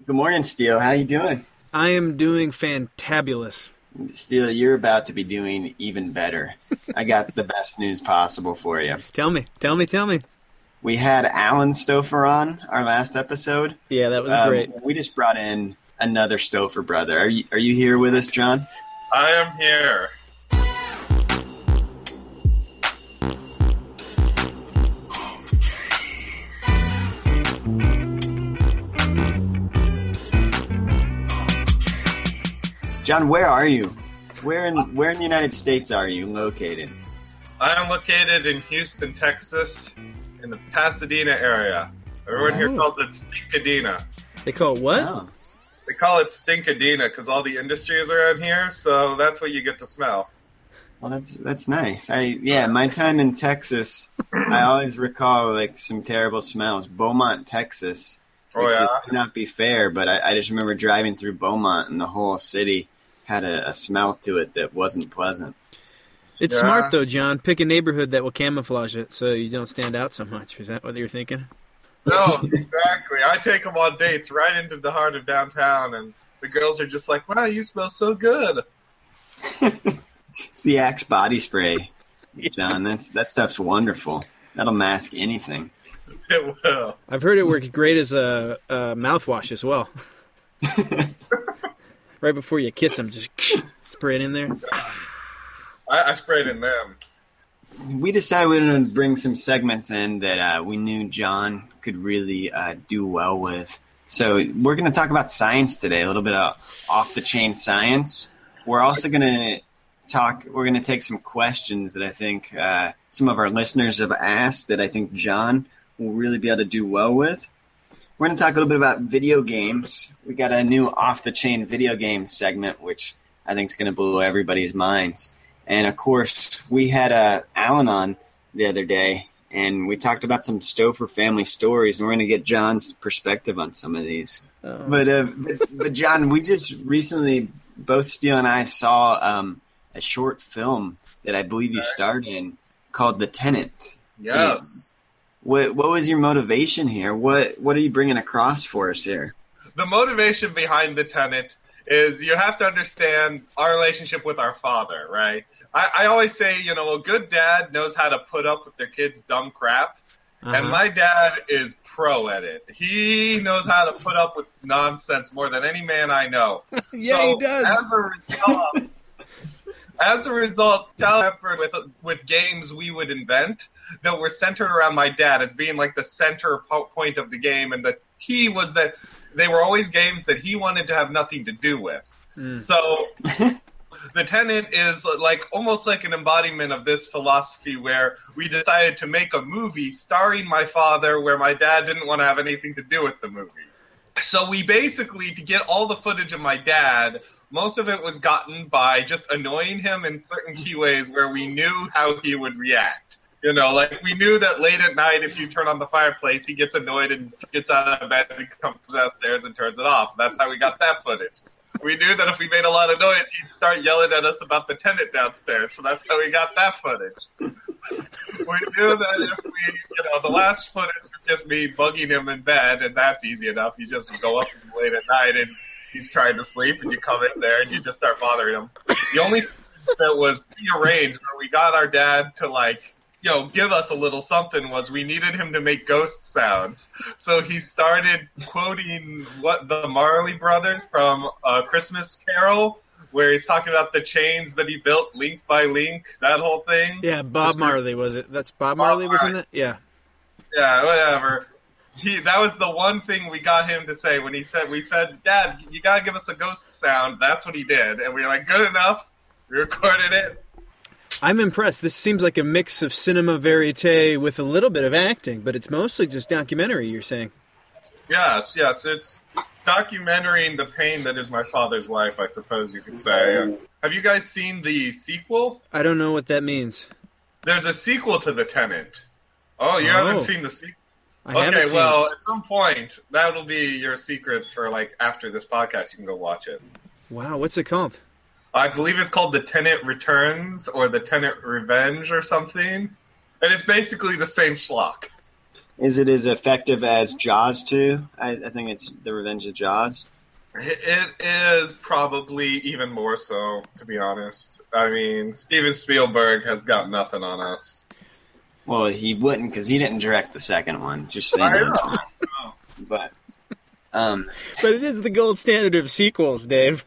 Good morning, Steele. How you doing? I am doing fantabulous. Steele, you're about to be doing even better. I got the best news possible for you. Tell me. We had Alan Stouffer on our last episode. Yeah, that was great. We just brought in another Stouffer brother. Are you here with us, John? I am here. John, where are you? Where in the United States are you located? I am located in Houston, Texas, in the Pasadena area. Everyone here calls it Stinkadena. They call it what? Oh. They call it Stinkadena because all the industry is around here, so that's what you get to smell. Well, that's nice. My time in Texas, I always recall like some terrible smells. Beaumont, Texas. Which this may not be fair, but I just remember driving through Beaumont and the whole city had a smell to it that wasn't pleasant. It's smart, though, John. Pick a neighborhood that will camouflage it so you don't stand out so much. Is that what you're thinking? No, exactly. I take them on dates right into the heart of downtown, and the girls are just like, wow, you smell so good. It's the Axe body spray, John. That stuff's wonderful. That'll mask anything. It will. I've heard it works great as a mouthwash as well. Right before you kiss them, just spray it in there. I sprayed in them. We decided we were going to bring some segments in that we knew John could really do well with. So we're going to talk about science today, a little bit of off-the-chain science. We're also going to take some questions that I think some of our listeners have asked that I think John will really be able to do well with. We're going to talk a little bit about video games. We got a new off-the-chain video game segment, which I think is going to blow everybody's minds. And, of course, we had Alan on the other day, and we talked about some Stouffer family stories, and we're going to get John's perspective on some of these. But John, we just recently, both Steele and I saw a short film that I believe you starred in called The Tenant. Yes. What was your motivation here? What are you bringing across for us here? The motivation behind The Tenant is you have to understand our relationship with our father, right? I always say, a good dad knows how to put up with their kids' dumb crap. Uh-huh. And my dad is pro at it. He knows how to put up with nonsense more than any man I know. Yeah, he does. As a result, with games we would invent that were centered around my dad as being like the center point of the game, and the key was that they were always games that he wanted to have nothing to do with. So The Tenant is almost like an embodiment of this philosophy where we decided to make a movie starring my father where my dad didn't want to have anything to do with the movie. So we basically, to get all the footage of my dad, most of it was gotten by just annoying him in certain key ways where we knew how he would react. We knew that late at night, if you turn on the fireplace, he gets annoyed and gets out of bed and comes downstairs and turns it off. That's how we got that footage. We knew that if we made a lot of noise, he'd start yelling at us about the tenant downstairs. So that's how we got that footage. We knew that if the last footage was just me bugging him in bed, and that's easy enough. You just go up late at night and he's trying to sleep, and you come in there and you just start bothering him. The only thing that was prearranged where we got our dad to give us a little something was we needed him to make ghost sounds. So he started quoting the Marley Brothers from Christmas Carol, where he's talking about the chains that he built link by link, that whole thing. Yeah, Bob Marley, was it? That's Bob Marley was in it? Yeah. Yeah, whatever. That was the one thing we got him to say when we said, Dad, you got to give us a ghost sound. That's what he did. And we were like, good enough. We recorded it. I'm impressed. This seems like a mix of cinema verite with a little bit of acting, but it's mostly just documentary, you're saying. Yes. It's documenting the pain that is my father's life, I suppose you could say. Have you guys seen the sequel? I don't know what that means. There's a sequel to The Tenant. Oh, you haven't seen the sequel? Okay, well, at some point, that'll be your secret for, after this podcast, you can go watch it. Wow, what's it called? I believe it's called The Tenant Returns or The Tenant Revenge or something. And it's basically the same schlock. Is it as effective as Jaws 2? I think it's The Revenge of Jaws. It is probably even more so, to be honest. I mean, Steven Spielberg has got nothing on us. Well, he wouldn't because he didn't direct the second one. Just saying. I know. But But it is the gold standard of sequels, Dave.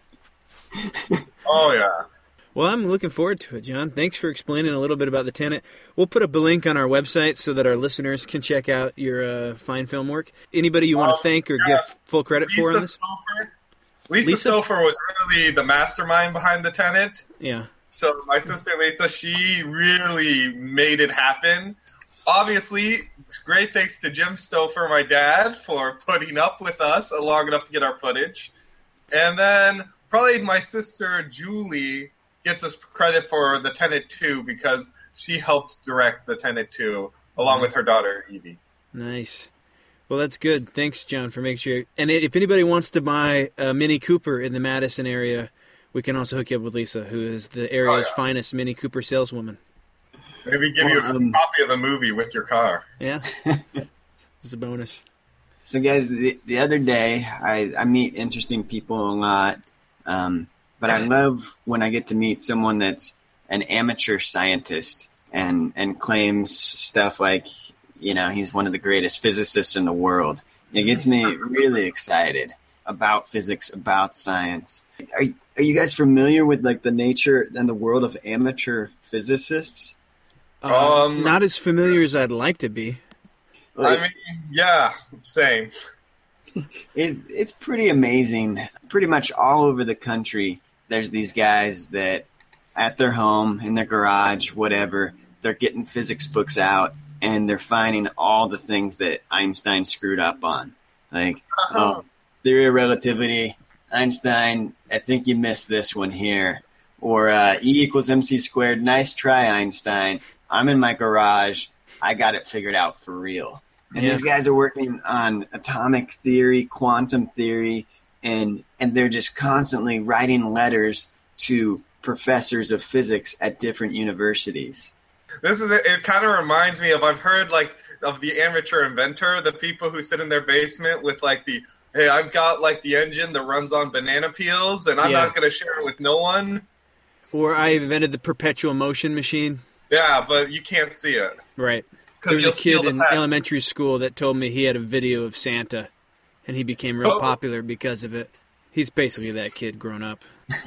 Oh, yeah. Well, I'm looking forward to it, John. Thanks for explaining a little bit about The Tenet. We'll put up a link on our website so that our listeners can check out your fine film work. Anybody you want to thank or give full credit for on this? Lisa Stouffer was really the mastermind behind The Tenet. Yeah. So my sister Lisa, she really made it happen. Obviously, great thanks to Jim Stouffer, my dad, for putting up with us long enough to get our footage. And then probably my sister Julie gets us credit for The Tenet 2 because she helped direct The Tenet 2 along with her daughter Evie. Nice. Well, that's good. Thanks, John, for making sure. And if anybody wants to buy a Mini Cooper in the Madison area, we can also hook you up with Lisa, who is the area's finest Mini Cooper saleswoman. Maybe give you a copy of the movie with your car. Yeah. It's a bonus. So, guys, the other day, I meet interesting people a lot, but I love when I get to meet someone that's an amateur scientist and claims stuff like, you know, he's one of the greatest physicists in the world. It gets me really excited about physics, about science. Are you guys familiar with like the nature and the world of amateur physicists? Not as familiar as I'd like to be. I mean, yeah, same. It's pretty amazing. Pretty much all over the country, there's these guys that at their home, in their garage, whatever, they're getting physics books out and they're finding all the things that Einstein screwed up on. Like, theory of relativity, Einstein, I think you missed this one here. Or E equals MC squared, nice try, Einstein. I'm in my garage. I got it figured out for real. And these guys are working on atomic theory, quantum theory, and they're just constantly writing letters to professors of physics at different universities. It kind of reminds me of, I've heard like of the amateur inventor, the people who sit in their basement with like hey, I've got like the engine that runs on banana peels and I'm not going to share it with no one. Or I invented the perpetual motion machine. Yeah, but you can't see it. Right. There was a kid in elementary school that told me he had a video of Santa, and he became real popular because of it. He's basically that kid grown up.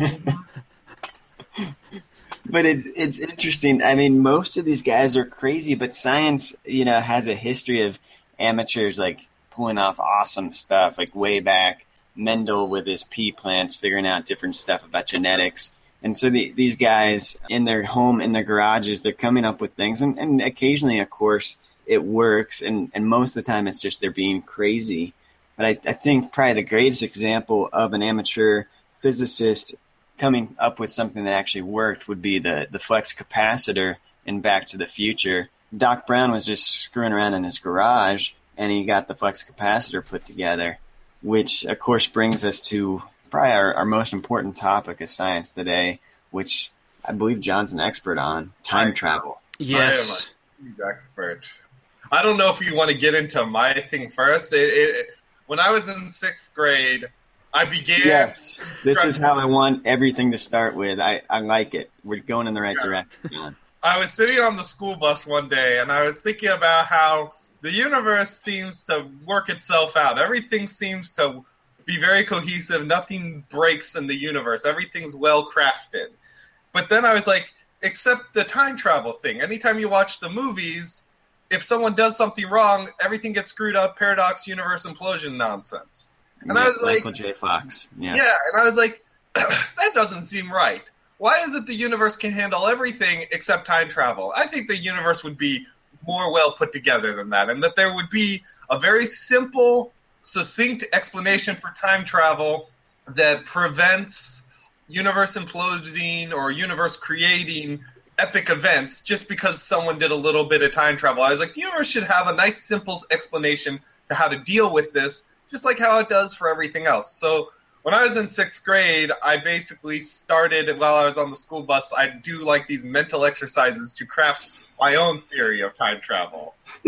But it's interesting. I mean, most of these guys are crazy, but science, you know, has a history of amateurs like pulling off awesome stuff. Like way back, Mendel with his pea plants, figuring out different stuff about genetics. And so these guys in their home, in their garages, they're coming up with things. And occasionally, of course, it works. And most of the time, it's just they're being crazy. But I think probably the greatest example of an amateur physicist coming up with something that actually worked would be the flux capacitor in Back to the Future. Doc Brown was just screwing around in his garage, and he got the flux capacitor put together, which, of course, brings us to probably our most important topic of science today, which I believe John's an expert on, time travel. Yes. I am a huge expert. I don't know if you want to get into my thing first. When I was in 6th grade, I began... Yes, this is how I want everything to start with. I like it. We're going in the right direction, John. I was sitting on the school bus one day, and I was thinking about how the universe seems to work itself out. Everything seems to be very cohesive. Nothing breaks in the universe. Everything's well crafted. But then I was like, except the time travel thing. Anytime you watch the movies, if someone does something wrong, everything gets screwed up, paradox, universe implosion nonsense. And I was like, Michael J. Fox. Yeah, and I was like, that doesn't seem right. Why is it the universe can handle everything except time travel? I think the universe would be more well put together than that, and that there would be a very simple, succinct explanation for time travel that prevents universe imploding or universe creating epic events just because someone did a little bit of time travel. I was like, the universe should have a nice, simple explanation to how to deal with this, just like how it does for everything else. So when I was in 6th grade, I basically started, while I was on the school bus, I'd do like these mental exercises to craft my own theory of time travel.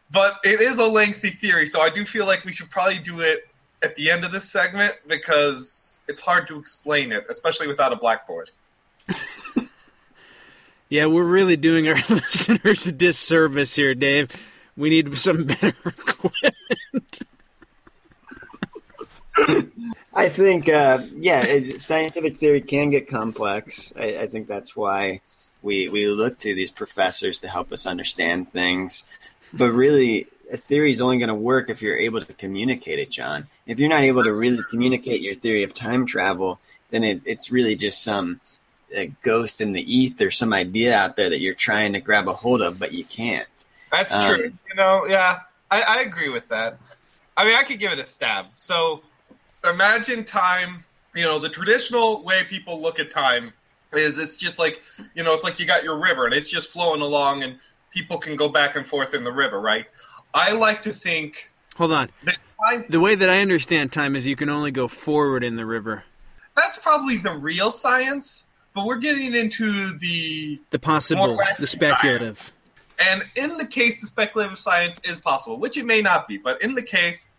But it is a lengthy theory, so I do feel like we should probably do it at the end of this segment because it's hard to explain it, especially without a blackboard. Yeah, we're really doing our listeners a disservice here, Dave. We need some better equipment. I think, scientific theory can get complex. I think that's why we look to these professors to help us understand things. But really, a theory is only going to work if you're able to communicate it, John. If you're not able to really communicate your theory of time travel, then it's really just some ghost in the ether, some idea out there that you're trying to grab a hold of, but you can't. That's true. I agree with that. I mean, I could give it a stab. So imagine time, the traditional way people look at time is it's just like, it's like you got your river and it's just flowing along and people can go back and forth in the river, right? I like to think... Hold on. The way that I understand time is you can only go forward in the river. That's probably the real science, but we're getting into the possible, the speculative. Science. And in the case, the speculative science is possible, which it may not be, but in the case,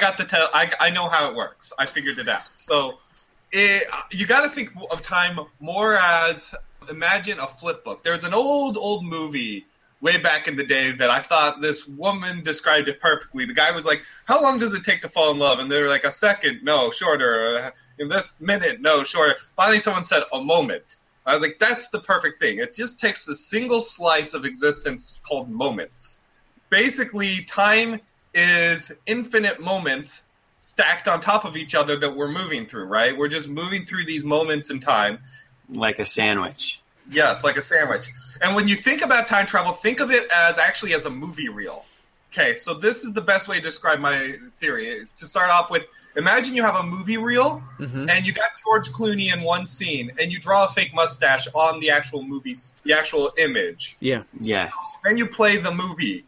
I know how it works. I figured it out. So you got to think of time more as, imagine a flip book. There's an old movie way back in the day that I thought this woman described it perfectly. The guy was like, how long does it take to fall in love? And they were like, a second, no, shorter. In this minute, no, shorter. Finally, someone said, a moment. I was like, that's the perfect thing. It just takes a single slice of existence called moments. Basically, time is infinite moments stacked on top of each other that we're moving through, right? We're just moving through these moments in time. Like a sandwich. Yes, like a sandwich. And when you think about time travel, think of it as a movie reel. Okay, so this is the best way to describe my theory. To start off with, imagine you have a movie reel, and you got George Clooney in one scene, and you draw a fake mustache on the actual movie, the actual image. Yeah. Yes. Then you play the movie.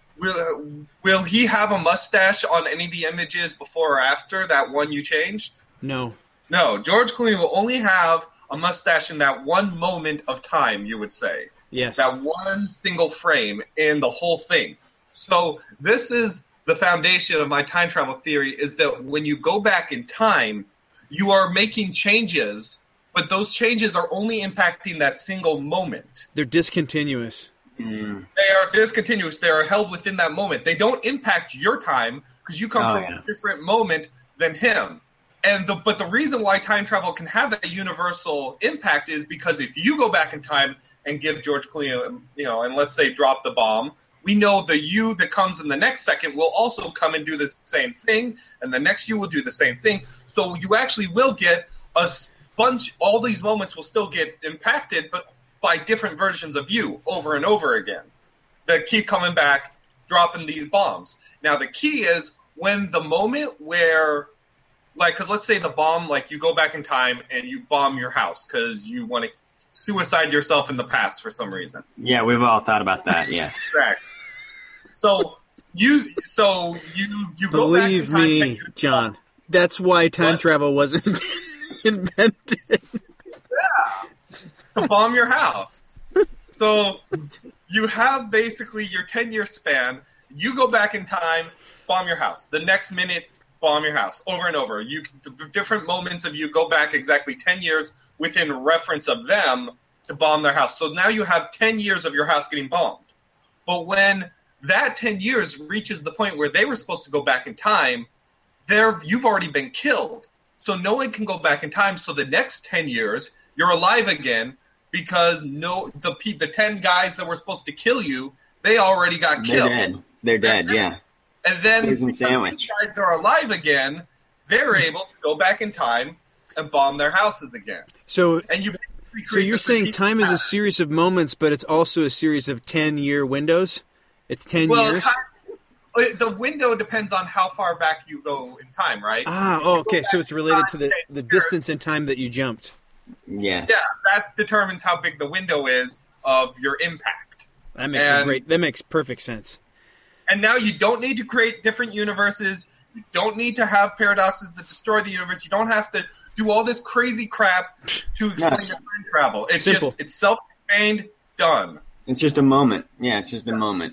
Will he have a mustache on any of the images before or after that one you changed? No. No, George Clooney will only have a mustache in that one moment of time, you would say. Yes. That one single frame in the whole thing. So this is the foundation of my time travel theory, is that when you go back in time, you are making changes, but those changes are only impacting that single moment. They're discontinuous. Mm. They are discontinuous. They are held within that moment. They don't impact your time because you come from a different moment than him. But the reason why time travel can have that universal impact is because if you go back in time and give George Clooney, and let's say drop the bomb, we know the you that comes in the next second will also come and do the same thing, and the next you will do the same thing. So you actually will get a bunch. All these moments will still get impacted, but by different versions of you over and over again that keep coming back, dropping these bombs. Now the key is when the moment where, because let's say the bomb, you go back in time and you bomb your house because you want to suicide yourself in the past for some reason. Yeah, we've all thought about that. Yes. Exactly. So you go back in time. Believe me, John. That's why time travel wasn't invented. Yeah, to bomb your house. So you have basically your 10-year span. You go back in time, bomb your house. The next minute, bomb your house over and over. The different moments of you go back exactly 10 years within reference of them to bomb their house. So now you have 10 years of your house getting bombed. But when that 10 years reaches the point where they were supposed to go back in time, you've already been killed. So no one can go back in time. So the next 10 years, you're alive again because the 10 guys that were supposed to kill you, they already got killed. They're dead, yeah. And then Poison sandwich. The guys that are alive again, they're able to go back in time and bomb their houses again. So you're saying time is a series of moments, but it's also a series of 10-year windows? It's 10 years? The window depends on how far back you go in time, right? Okay. So it's related to the distance in time that you jumped. Yes. Yeah, that determines how big the window is of your impact. That makes perfect sense. And now you don't need to create different universes. You don't need to have paradoxes that destroy the universe. You don't have to do all this crazy crap to explain your time travel. It's simple. It's self-contained, done. It's just a moment. Yeah, it's just a moment.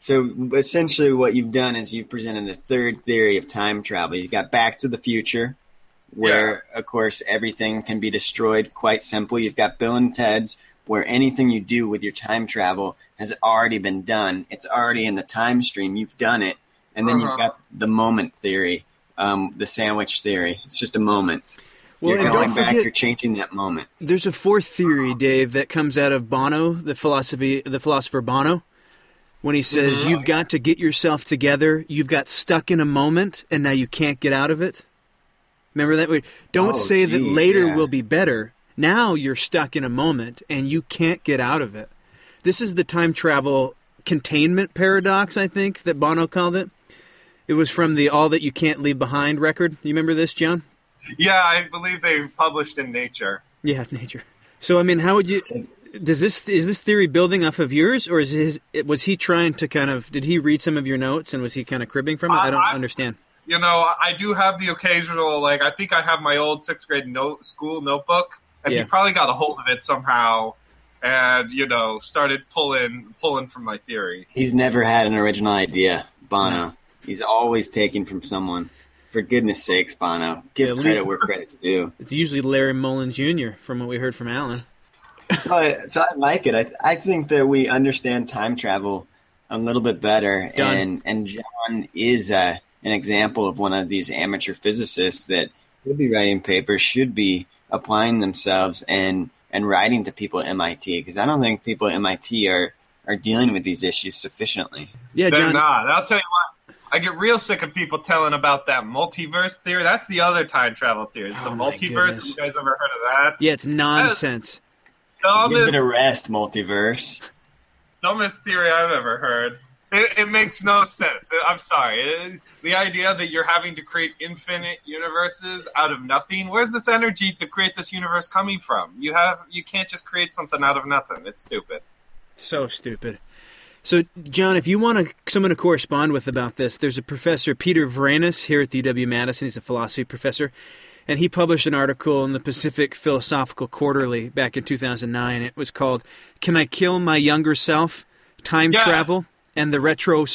So essentially what you've done is you've presented a third theory of time travel. You've got Back to the Future, where, of course, everything can be destroyed quite simply. You've got Bill and Ted's, where anything you do with your time travel has already been done. It's already in the time stream. You've done it. And then you've got the moment theory, the sandwich theory. It's just a moment. Well, You're and going don't back, forget, you're changing that moment. there's a fourth theory, Dave, that comes out of Bono, the philosopher Bono, when he says, you've got to get yourself together, you've got stuck in a moment, and now you can't get out of it. Remember that? Don't say that later will be better. Now you're stuck in a moment, and you can't get out of it. This is the time travel containment paradox, I think, that Bono called it. It was from the All That You Can't Leave Behind record. You remember this, John? Yeah, I believe they published in Nature. Yeah, Nature. So, I mean, how would you... is this theory building off of yours, or was he trying to kind of... Did he read some of your notes, and was he kind of cribbing from it? I don't understand. You know, I do have the occasional, like, I think I have my old 6th grade school notebook, and he probably got a hold of it somehow and, you know, started pulling from my theory. He's never had an original idea, Bono. He's always taking from someone. For goodness sakes, Bono. Give credit where credit's due. It's usually Larry Mullen Jr., from what we heard from Alan. So I like it. I think that we understand time travel a little bit better. And John is an example of one of these amateur physicists that should be writing papers, should be applying themselves and writing to people at MIT, because I don't think people at MIT are dealing with these issues sufficiently. Yeah, They're John. not. I'll tell you what. I get real sick of people telling about that multiverse theory. That's the other time travel theory. The multiverse. Have you guys ever heard of that? Yeah, it's nonsense. Give it a rest, multiverse. Dumbest theory I've ever heard. It makes no sense. I'm sorry. The idea that you're having to create infinite universes out of nothing. Where's this energy to create this universe coming from? You can't just create something out of nothing. It's stupid. So stupid. So, John, if you want someone to correspond with about this, there's a professor, Peter Vranas, here at the UW-Madison. He's a philosophy professor. And he published an article in the Pacific Philosophical Quarterly back in 2009. It was called, Can I Kill My Younger Self? Time Travel and the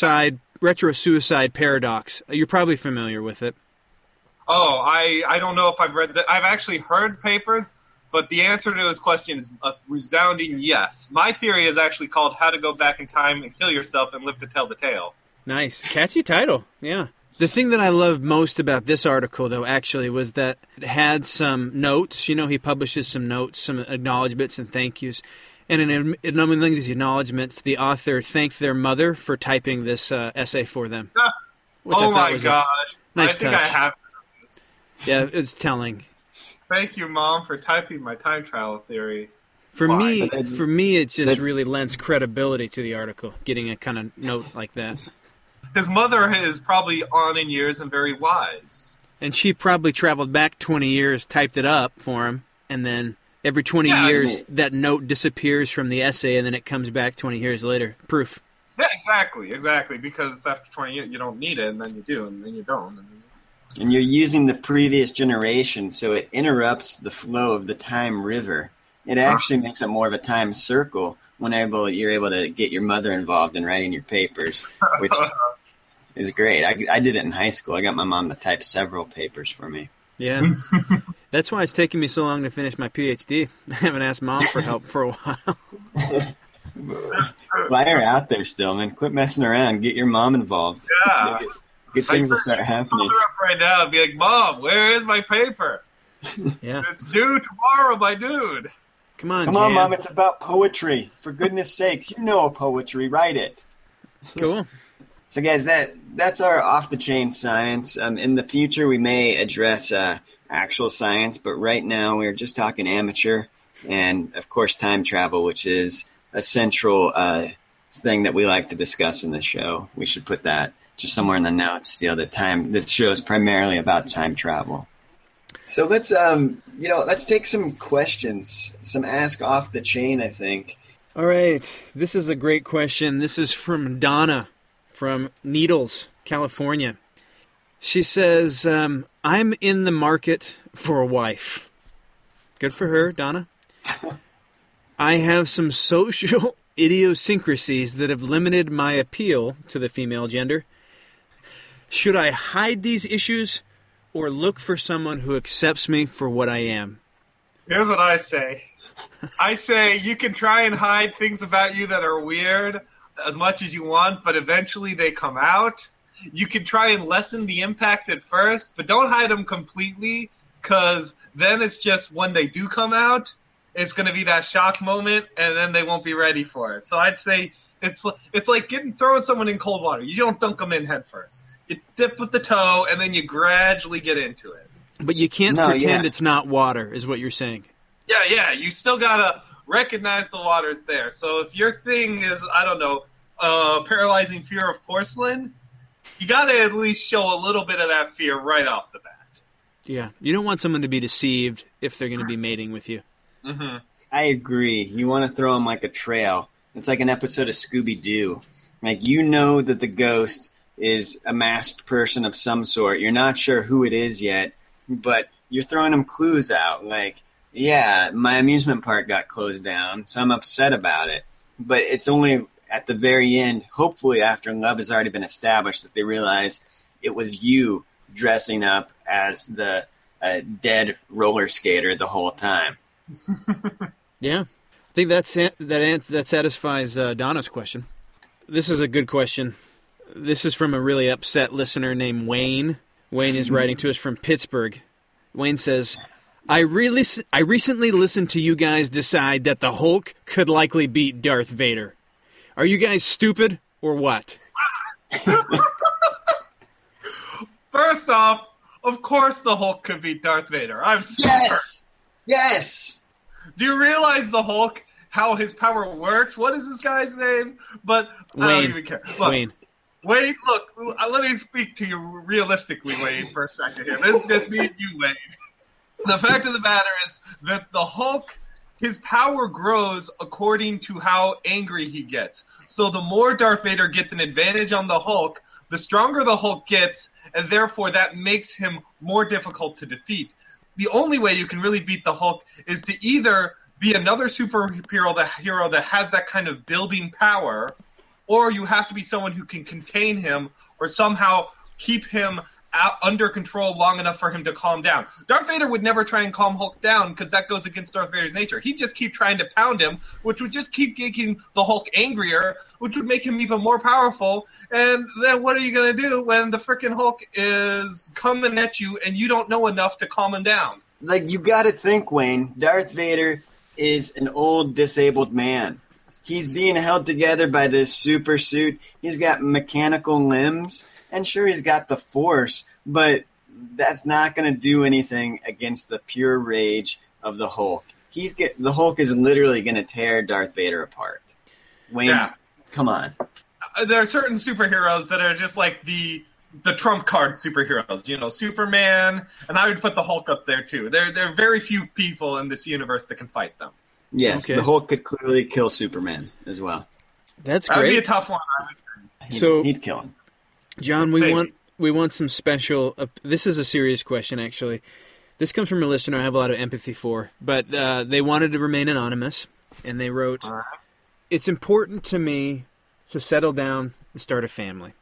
Retro-Suicide Paradox. You're probably familiar with it. Oh, I don't know if I've read that. I've actually heard papers, but the answer to his question is a resounding yes. My theory is actually called How to Go Back in Time and Kill Yourself and Live to Tell the Tale. Nice. Catchy title. Yeah. The thing that I loved most about this article, though, actually, was that it had some notes. You know, he publishes some notes, some acknowledgments and thank yous. And in among these acknowledgments, the author thanked their mother for typing this essay for them. Oh, my gosh. Nice I think touch. I have this. Yeah, it's telling. Thank you, Mom, for typing my time travel theory. For me, it just really lends credibility to the article, getting a kind of note like that. His mother is probably on in years and very wise. And she probably traveled back 20 years, typed it up for him, and then every 20 years that note disappears from the essay, and then it comes back 20 years later. Proof. Yeah, exactly. Because after 20 years, you don't need it, and then you do, and then you don't. And you're using the previous generation, so it interrupts the flow of the time river. It actually makes it more of a time circle when you're able to get your mother involved in writing your papers, which is great. I did it in high school. I got my mom to type several papers for me. Yeah. That's why it's taking me so long to finish my PhD. I haven't asked Mom for help for a while. While you're out there still, man, quit messing around. Get your mom involved. Yeah. Good things will start happening. I'll up right now and be like, Mom, where is my paper? Yeah. It's due tomorrow, my dude. Come on, Mom, it's about poetry. For goodness sakes, you know poetry. Write it. Cool. So, guys, that's our off-the-chain science. In the future, we may address actual science, but right now we're just talking amateur and, of course, time travel, which is a central thing that we like to discuss in the show. We should put that just somewhere in the notes. This show is primarily about time travel. So let's take some questions, some ask off the chain, I think. All right. This is a great question. This is from Donna from Needles, California. She says, I'm in the market for a wife. Good for her, Donna. I have some social idiosyncrasies that have limited my appeal to the female gender. Should I hide these issues or look for someone who accepts me for what I am? Here's what I say. I say you can try and hide things about you that are weird as much as you want, but eventually they come out. You can try and lessen the impact at first, but don't hide them completely, because then it's just when they do come out, it's going to be that shock moment, and then they won't be ready for it. So I'd say it's like throwing someone in cold water. You don't dunk them in head first. You dip with the toe, and then you gradually get into it. But you can't pretend it's not water, is what you're saying. Yeah. You still got to recognize the water's there. So if your thing is, I don't know, paralyzing fear of porcelain, you got to at least show a little bit of that fear right off the bat. Yeah. You don't want someone to be deceived if they're going to be mating with you. Mm-hmm. I agree. You want to throw them like a trail. It's like an episode of Scooby-Doo. Like, you know that the ghost is a masked person of some sort. You're not sure who it is yet, but you're throwing them clues out. Like, yeah, my amusement park got closed down, so I'm upset about it. But it's only at the very end, hopefully after love has already been established, that they realize it was you dressing up as the dead roller skater the whole time. Yeah. I think that satisfies Donna's question. This is a good question. This is from a really upset listener named Wayne. Wayne is writing to us from Pittsburgh. Wayne says, I recently listened to you guys decide that the Hulk could likely beat Darth Vader. Are you guys stupid or what? First off, of course the Hulk could beat Darth Vader. I'm sorry. Yes! Do you realize the Hulk, how his power works? What is this guy's name? But Wayne. I don't even care. Look, Wayne, look, let me speak to you realistically, Wayne, for a second here. This is just me and you, Wayne. The fact of the matter is that the Hulk, his power grows according to how angry he gets. So the more Darth Vader gets an advantage on the Hulk, the stronger the Hulk gets, and therefore that makes him more difficult to defeat. The only way you can really beat the Hulk is to either be another superhero that has that kind of building power, or you have to be someone who can contain him or somehow keep him under control long enough for him to calm down. Darth Vader would never try and calm Hulk down because that goes against Darth Vader's nature. He'd just keep trying to pound him, which would just keep making the Hulk angrier, which would make him even more powerful. And then what are you going to do when the frickin' Hulk is coming at you and you don't know enough to calm him down? Like, you got to think, Wayne, Darth Vader is an old disabled man. He's being held together by this super suit. He's got mechanical limbs. And sure, he's got the Force, but that's not going to do anything against the pure rage of the Hulk. The Hulk is literally going to tear Darth Vader apart. Wayne, Come on. There are certain superheroes that are just like the trump card superheroes. You know, Superman, and I would put the Hulk up there too. There are very few people in this universe that can fight them. Yes, Okay. The Hulk could clearly kill Superman as well. that's That would be a great. tough one. I would So, He'd kill him. John, Maybe. we want some special. This is a serious question, actually. This comes from a listener I have a lot of empathy for, but they wanted to remain anonymous, and they wrote, "It's important to me to settle down and start a family.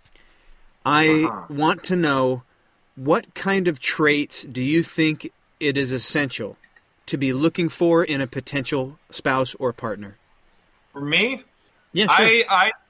I want to know, what kind of traits do you think it is essential to be looking for in a potential spouse or partner?" For me, Yeah, sure.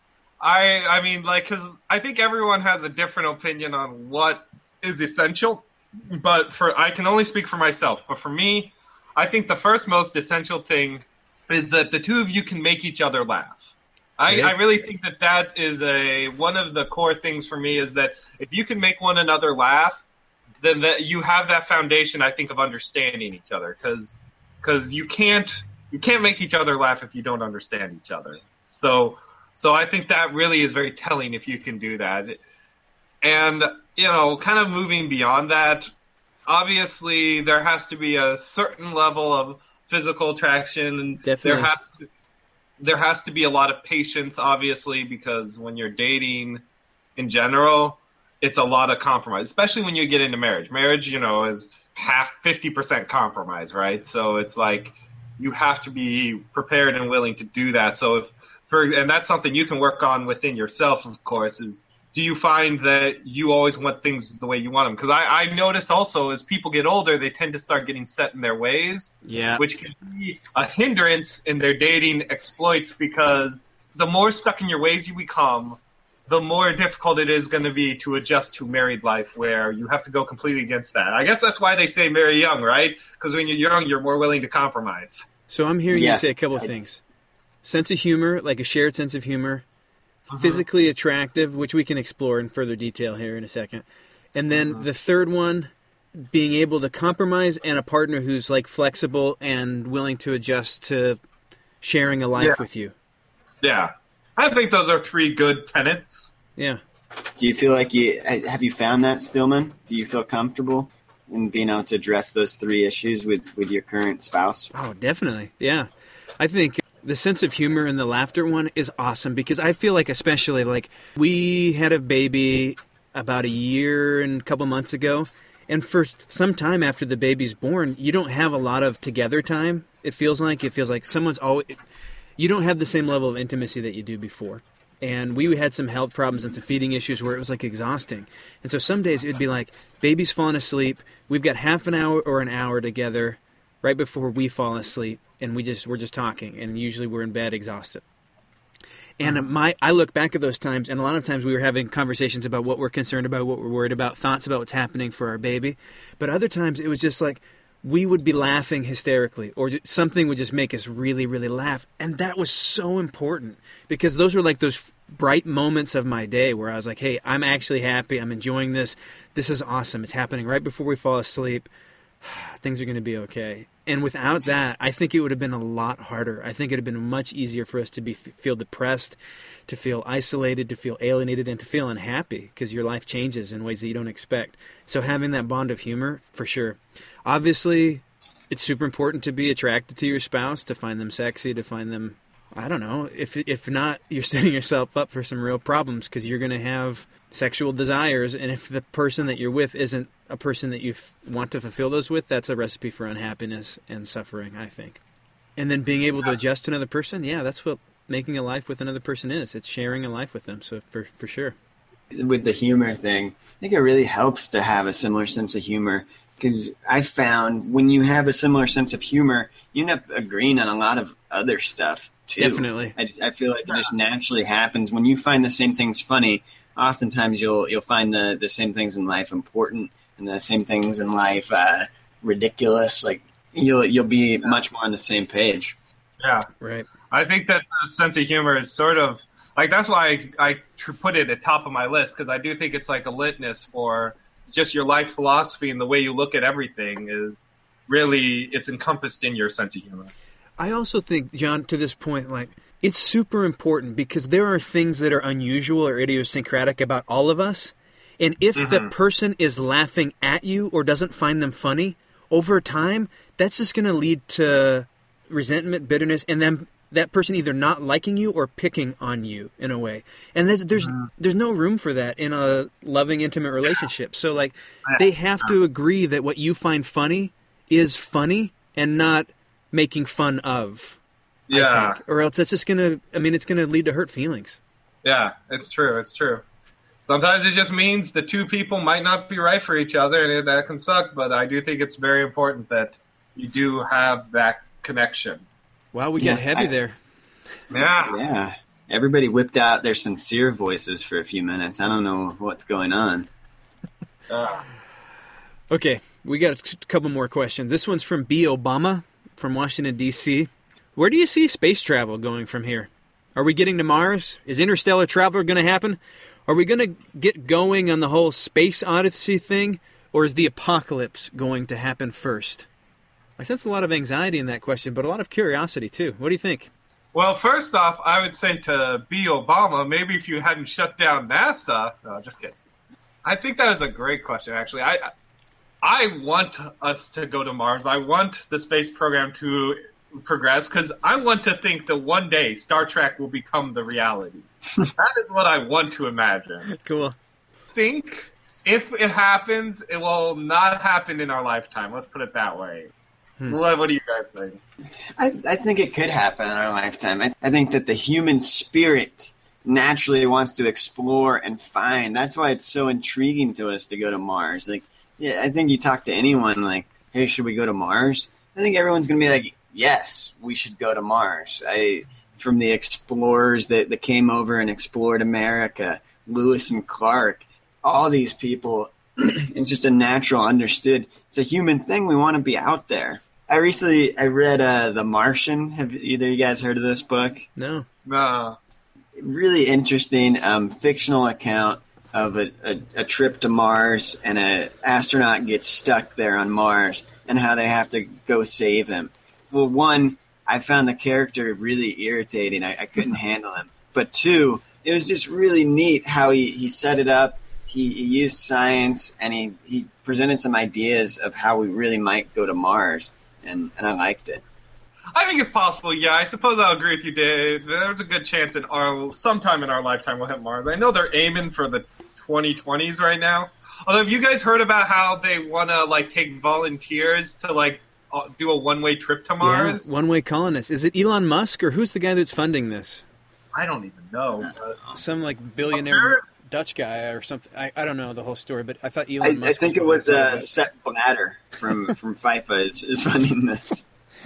I mean, like, because I think everyone has a different opinion on what is essential. But I can only speak for myself. But for me, I think the first most essential thing is that the two of you can make each other laugh. I really think that is one of the core things for me, is that if you can make one another laugh, then that you have that foundation, I think, of understanding each other. Because you can't make each other laugh if you don't understand each other. So I think that really is very telling if you can do that. And, you know, kind of moving beyond that, obviously there has to be a certain level of physical attraction. And Definitely. there has to be a lot of patience, obviously, because when you're dating in general, it's a lot of compromise, especially when you get into marriage. Marriage, you know, is 50% compromise, right? So it's like you have to be prepared and willing to do that. So if and that's something you can work on within yourself, of course, is do you find that you always want things the way you want them? Because I notice also as people get older, they tend to start getting set in their ways, which can be a hindrance in their dating exploits, because the more stuck in your ways you become, the more difficult it is going to be to adjust to married life, where you have to go completely against that. I guess that's why they say marry young, right? Because when you're young, you're more willing to compromise. So I'm hearing you say a couple of things. Sense of humor, like a shared sense of humor. Physically attractive, which we can explore in further detail here in a second. And then the third one, being able to compromise, and a partner who's like flexible and willing to adjust to sharing a life with you. Yeah. I think those are 3 good tenets. Yeah. Do you feel like have you found that, Stillman? Do you feel comfortable in being able to address those 3 issues with your current spouse? Oh, definitely. Yeah. I think the sense of humor and the laughter one is awesome, because I feel like, especially like, we had a baby about a year and a couple months ago, and for some time after the baby's born, you don't have a lot of together time. It feels like someone's always, you don't have the same level of intimacy that you do before. And we had some health problems and some feeding issues where it was like exhausting. And so some days it would be like, baby's falling asleep, we've got half an hour or an hour together right before we fall asleep, and we're just talking, and usually we're in bed exhausted. And I look back at those times, and a lot of times we were having conversations about what we're concerned about, what we're worried about, thoughts about what's happening for our baby. But other times it was just like we would be laughing hysterically, or something would just make us really, really laugh. And that was so important, because those were like those bright moments of my day where I was like, hey, I'm actually happy. I'm enjoying this. This is awesome. It's happening right before we fall asleep. Things are going to be okay. And without that, I think it would have been a lot harder. I think it would have been much easier for us to feel depressed, to feel isolated, to feel alienated, and to feel unhappy, because your life changes in ways that you don't expect. So having that bond of humor, for sure. Obviously, it's super important to be attracted to your spouse, to find them sexy, to find them, I don't know. If not, you're setting yourself up for some real problems, because you're going to have sexual desires, and if the person that you're with isn't a person that you want to fulfill those with, that's a recipe for unhappiness and suffering, I think. And then being able to adjust to another person, that's what making a life with another person is. It's sharing a life with them, so for sure. With the humor thing, I think it really helps to have a similar sense of humor, because I found when you have a similar sense of humor, you end up agreeing on a lot of other stuff, too. Definitely. I feel like it just naturally happens. When you find the same things funny, oftentimes you'll find the same things in life important, and the same things in life ridiculous. Like you'll be much more on the same page. Yeah, right. I think that the sense of humor is sort of like, that's why I put it at top of my list, because I do think it's like a litmus for just your life philosophy, and the way you look at everything is really, it's encompassed in your sense of humor. I also think, John, to this point, like, it's super important, because there are things that are unusual or idiosyncratic about all of us. And if the person is laughing at you or doesn't find them funny, over time, that's just going to lead to resentment, bitterness, and then that person either not liking you or picking on you in a way. And there's no room for that in a loving, intimate relationship. So, like, they have to agree that what you find funny is funny and not making fun of. I think. Or else that's just going to, it's going to lead to hurt feelings. Yeah, it's true. It's true. Sometimes it just means the two people might not be right for each other, and that can suck, but I do think it's very important that you do have that connection. Wow, we got heavy there. Yeah. Yeah. Everybody whipped out their sincere voices for a few minutes. I don't know what's going on. Okay, we got a couple more questions. This one's from B. Obama from Washington, D.C. Where do you see space travel going from here? Are we getting to Mars? Is interstellar travel going to happen? Are we going to get going on the whole space odyssey thing, or is the apocalypse going to happen first? I sense a lot of anxiety in that question, but a lot of curiosity, too. What do you think? Well, first off, I would say to B. Obama, maybe if you hadn't shut down NASA... No, just kidding. I think that is a great question, actually. I want us to go to Mars. I want the space program to progress, because I want to think that one day Star Trek will become the reality. That is what I want to imagine. Cool. I think if it happens, it will not happen in our lifetime. Let's put it that way. What do you guys think? I think it could happen in our lifetime. I think that the human spirit naturally wants to explore and find. That's why it's so intriguing to us to go to Mars. Like, yeah, I think you talk to anyone like, hey, should we go to Mars? I think everyone's going to be like, yes, we should go to Mars. From the explorers that came over and explored America, Lewis and Clark, all these people, it's just a natural understood. It's a human thing. We want to be out there. I read The Martian. Have either of you guys heard of this book? No. Really interesting fictional account of a trip to Mars, and an astronaut gets stuck there on Mars and how they have to go save him. Well, one, I found the character really irritating. I couldn't handle him. But two, it was just really neat how he set it up. He used science, and he presented some ideas of how we really might go to Mars, and I liked it. I think it's possible, yeah. I suppose I'll agree with you, Dave. There's a good chance sometime in our lifetime we'll hit Mars. I know they're aiming for the 2020s right now. Although, have you guys heard about how they want to take volunteers to do a one-way trip to Mars? Yeah, one-way colonists. Is it Elon Musk, or who's the guy that's funding this? I don't even know. Some billionaire Dutch guy or something. I don't know the whole story, but I thought Elon Musk. I think it was Sepp Blatter from FIFA is funding this.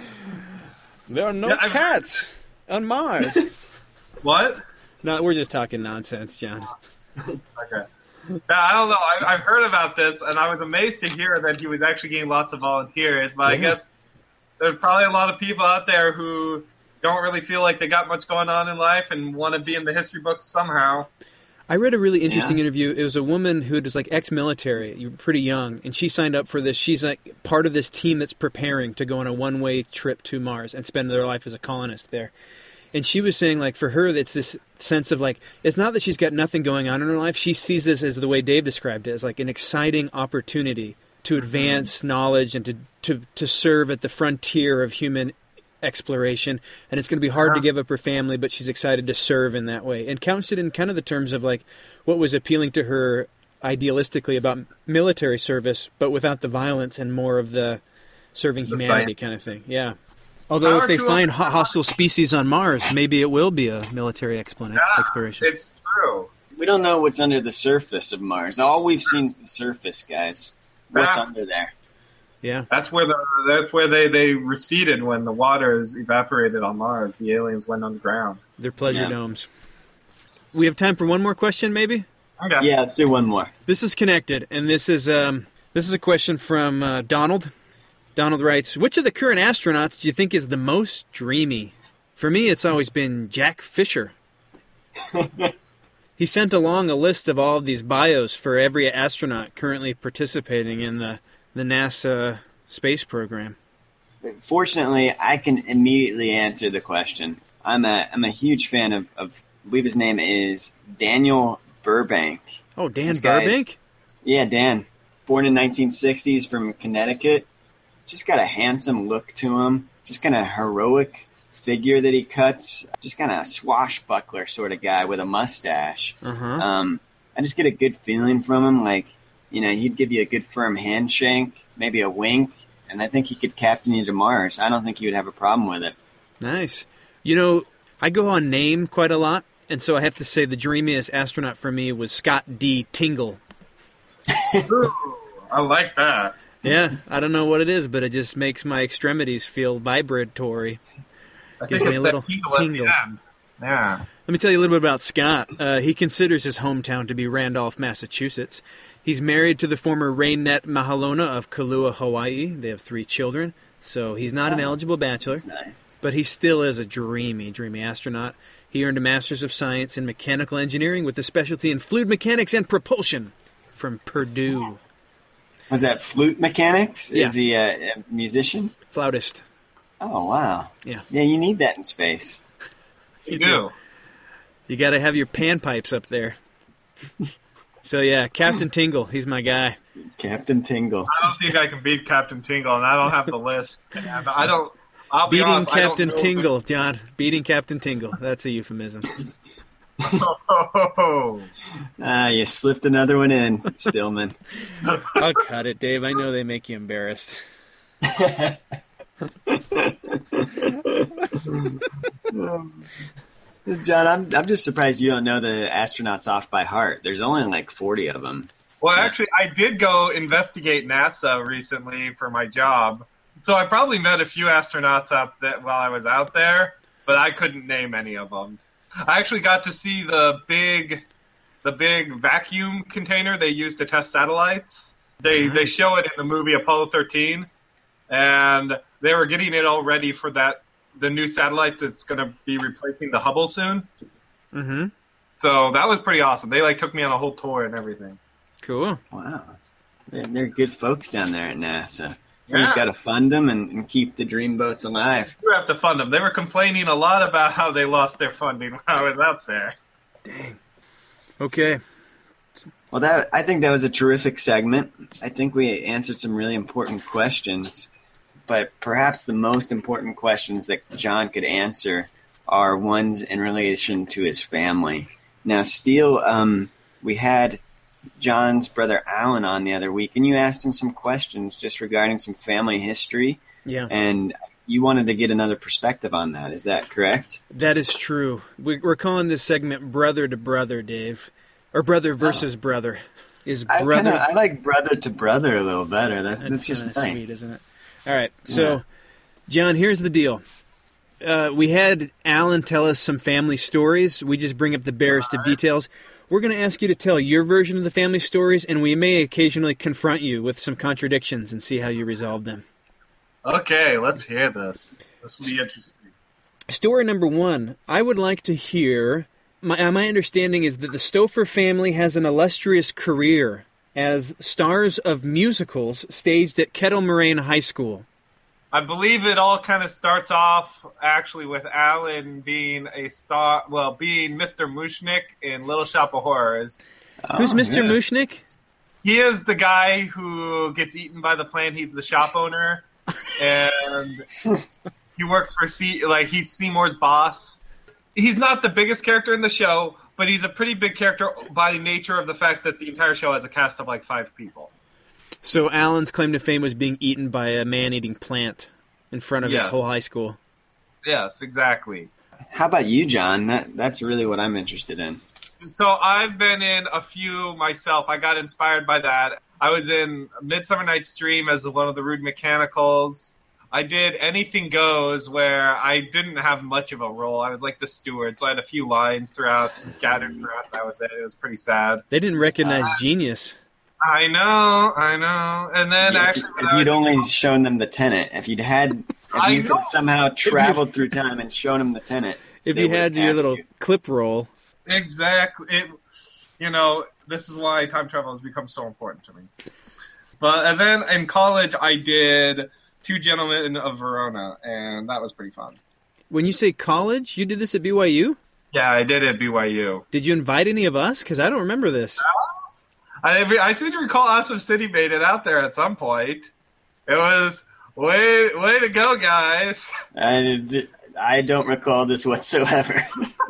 There are no cats on Mars. What? No, we're just talking nonsense, John. Okay. Yeah, I don't know. I've heard about this, and I was amazed to hear that he was actually getting lots of volunteers. But I guess there's probably a lot of people out there who don't really feel like they got much going on in life and want to be in the history books somehow. I read a really interesting interview. It was a woman who was ex-military, you were pretty young, and she signed up for this. She's part of this team that's preparing to go on a one-way trip to Mars and spend their life as a colonist there. And she was saying, for her, it's this sense of, it's not that she's got nothing going on in her life. She sees this as the way Dave described it, as an exciting opportunity to advance knowledge and to serve at the frontier of human exploration, and it's going to be hard to give up her family, but she's excited to serve in that way, and counts it in kind of the terms of what was appealing to her idealistically about military service, but without the violence and more of the serving humanity kind of thing. Yeah. Although if they find hostile species on Mars, maybe it will be a military exploration. It's true. We don't know what's under the surface of Mars. All we've seen is the surface, guys. What's under there? Yeah, that's where they receded when the water is evaporated on Mars. The aliens went underground. Their pleasure domes. We have time for one more question, maybe. Okay. Yeah, let's do one more. This is connected, and this is a question from Donald. Donald writes, "Which of the current astronauts do you think is the most dreamy?" For me, it's always been Jack Fisher. He sent along a list of all of these bios for every astronaut currently participating in the NASA space program. Fortunately, I can immediately answer the question. I'm a huge fan of I believe his name is Daniel Burbank. Oh, Dan Burbank? Yeah, Dan. Born in 1960s from Connecticut. Just got a handsome look to him. Just kind of heroic figure that he cuts. Just kind of a swashbuckler sort of guy with a mustache. I just get a good feeling from him, he'd give you a good firm handshake, maybe a wink, and I think he could captain you to Mars. I don't think he would have a problem with it. Nice. I go on name quite a lot, and so I have to say the dreamiest astronaut for me was Scott D. Tingle. Ooh, I like that. Yeah, I don't know what it is, but it just makes my extremities feel vibratory. Gives me a little tingle. Yeah. Let me tell you a little bit about Scott. He considers his hometown to be Randolph, Massachusetts. He's married to the former Raynette Mahalona of Kailua, Hawaii. They have 3 children, so he's not an eligible bachelor. That's nice. But he still is a dreamy, dreamy astronaut. He earned a Master's of Science in Mechanical Engineering with a specialty in fluid mechanics and propulsion from Purdue. Was that flute mechanics? Yeah. Is he a musician? Flautist. Oh, wow. Yeah. Yeah, you need that in space. You do. You got to have your panpipes up there. So, yeah, Captain Tingle, he's my guy. Captain Tingle. I don't think I can beat Captain Tingle, and I don't have the list. I'll be Beating honest, Captain I don't know Tingle, John. Beating Captain Tingle. That's a euphemism. You slipped another one in, Stillman. I'll cut it, Dave. I know they make you embarrassed. John, I'm just surprised you don't know the astronauts off by heart. There's only like 40 of them. Well, actually, I did go investigate NASA recently for my job, so I probably met a few astronauts up that while I was out there, but I couldn't name any of them. I actually got to see the big vacuum container they used to test satellites. They show it in the movie Apollo 13, and they were getting it all ready for the new satellite that's going to be replacing the Hubble soon. Mm-hmm. So that was pretty awesome. They took me on a whole tour and everything. Cool. Wow. They're good folks down there at NASA. You Yeah. just got to fund them and keep the dream boats alive. You have to fund them. They were complaining a lot about how they lost their funding when I was up there. Dang. Okay. Well, I think that was a terrific segment. I think we answered some really important questions, but perhaps the most important questions that John could answer are ones in relation to his family. Now, Steele, we had John's brother Alan on the other week, and you asked him some questions just regarding some family history, Yeah. and you wanted to get another perspective on that. Is that correct? That is true. We're calling this segment Brother to Brother, Dave. Or Brother versus Brother. Is brother... I like brother to brother a little better. That's just kinda nice. sweet, isn't it? All right. So, John, here's the deal. We had Alan tell us some family stories. We just bring up the barest of details. We're going to ask you to tell your version of the family stories, and we may occasionally confront you with some contradictions and see how you resolve them. Okay, let's hear this. This will be interesting. Story number 1. I would like to hear... My understanding is that the Stouffer family has an illustrious career as stars of musicals staged at Kettle Moraine High School. I believe it all kind of starts off actually with Alan being a star, being Mr. Mushnik in Little Shop of Horrors. Who's Mr. yeah. Mushnik? He is the guy who gets eaten by the plant. He's the shop owner, and he works for he's Seymour's boss. He's not the biggest character in the show, but he's a pretty big character by nature of the fact that the entire show has a cast of like 5 people. So Alan's claim to fame was being eaten by a man-eating plant in front of his Yes. whole high school. Yes, exactly. How about you, John? That's really what I'm interested in. So I've been in a few myself. I got inspired by that. I was in Midsummer Night's Dream as one of the Rude Mechanicals. I did Anything Goes, where I didn't have much of a role. I was like the steward, so I had a few lines scattered throughout, and that was it. It was pretty sad. They didn't recognize genius. I know. And then actually, if you'd only shown them the tenant, if you know. could somehow traveled through time and shown them the tenant, If they you would had your ask little you. clip roll. Exactly. This is why time travel has become so important to me. And then in college, I did Two Gentlemen of Verona, and that was pretty fun. When you say college, you did this at BYU? Yeah, I did it at BYU. Did you invite any of us? Because I don't remember this. I seem to recall Awesome City made it out there at some point. It was way to go, guys. I don't recall this whatsoever.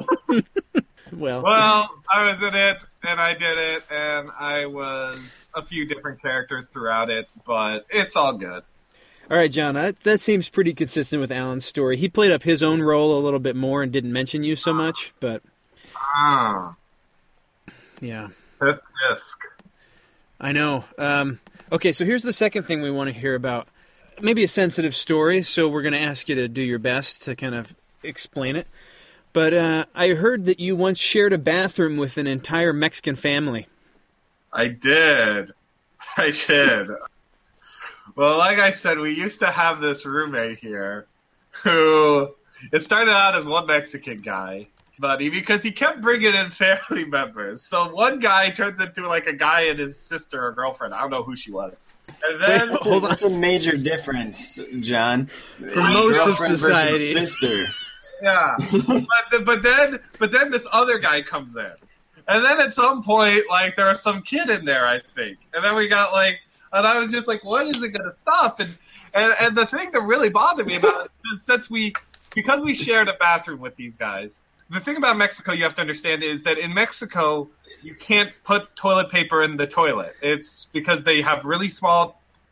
Well, I was in it, and I did it, and I was a few different characters throughout it, but it's all good. all right, John, that seems pretty consistent with Alan's story. He played up his own role a little bit more and didn't mention you so much, but yeah. Tisk. I know. Okay, so here's the second thing we want to hear about. Maybe a sensitive story, so we're going to ask you to do your best to kind of explain it. But I heard that you once shared a bathroom with an entire Mexican family. I did. Well, like I said, we used to have this roommate here who, it started out as one Mexican guy, because he kept bringing in family members. So one guy turns into like a guy and his sister or girlfriend. I don't know who she was. And then That's a major difference, John. For most of Girlfriend society. versus sister. yeah, but then this other guy comes in, and then at some point, like there was some kid in there, I think, and then we got and I was just like, when is it going to stop? And the thing that really bothered me about it is because we shared a bathroom with these guys. The thing about Mexico you have to understand is that in Mexico, you can't put toilet paper in the toilet. It's because they have really small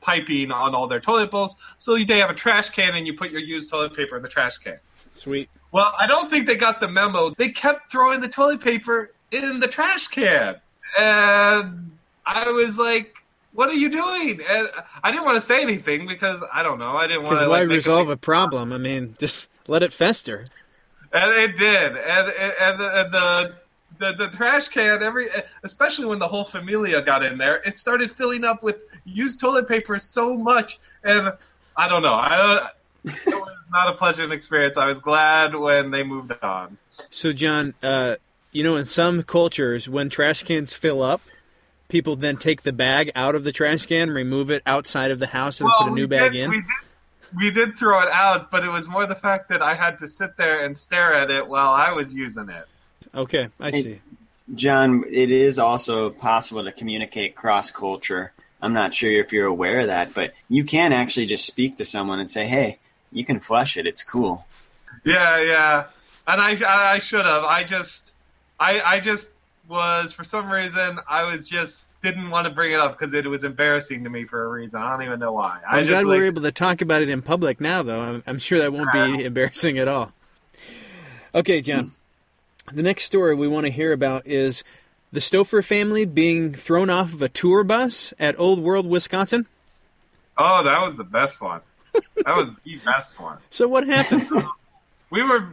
piping on all their toilet bowls. So they have a trash can, and you put your used toilet paper in the trash can. Sweet. Well, I don't think they got the memo. They kept throwing the toilet paper in the trash can. And I was like, what are you doing? And I didn't want to say anything because, I don't know, I didn't want to... Because why resolve a problem? I mean, just let it fester. And it did. And the trash can, especially when the whole familia got in there, it started filling up with used toilet paper so much. And I don't know. It was not a pleasant experience. I was glad when they moved on. So, John, in some cultures, when trash cans fill up, people then take the bag out of the trash can, remove it outside of the house, and put a new bag in? We did throw it out, but it was more the fact that I had to sit there and stare at it while I was using it. Okay, I see. John, it is also possible to communicate cross-culture. I'm not sure if you're aware of that, but you can actually just speak to someone and say, hey, you can flush it. It's cool. Yeah. And I should have. I just was, for some reason, didn't want to bring it up because it was embarrassing to me for a reason. I don't even know why. I'm glad we're able to talk about it in public now, though. I'm sure that won't be embarrassing at all. Okay, John. The next story we want to hear about is the Stouffer family being thrown off of a tour bus at Old World, Wisconsin. Oh, that was the best one. That was the best one. So what happened? We were,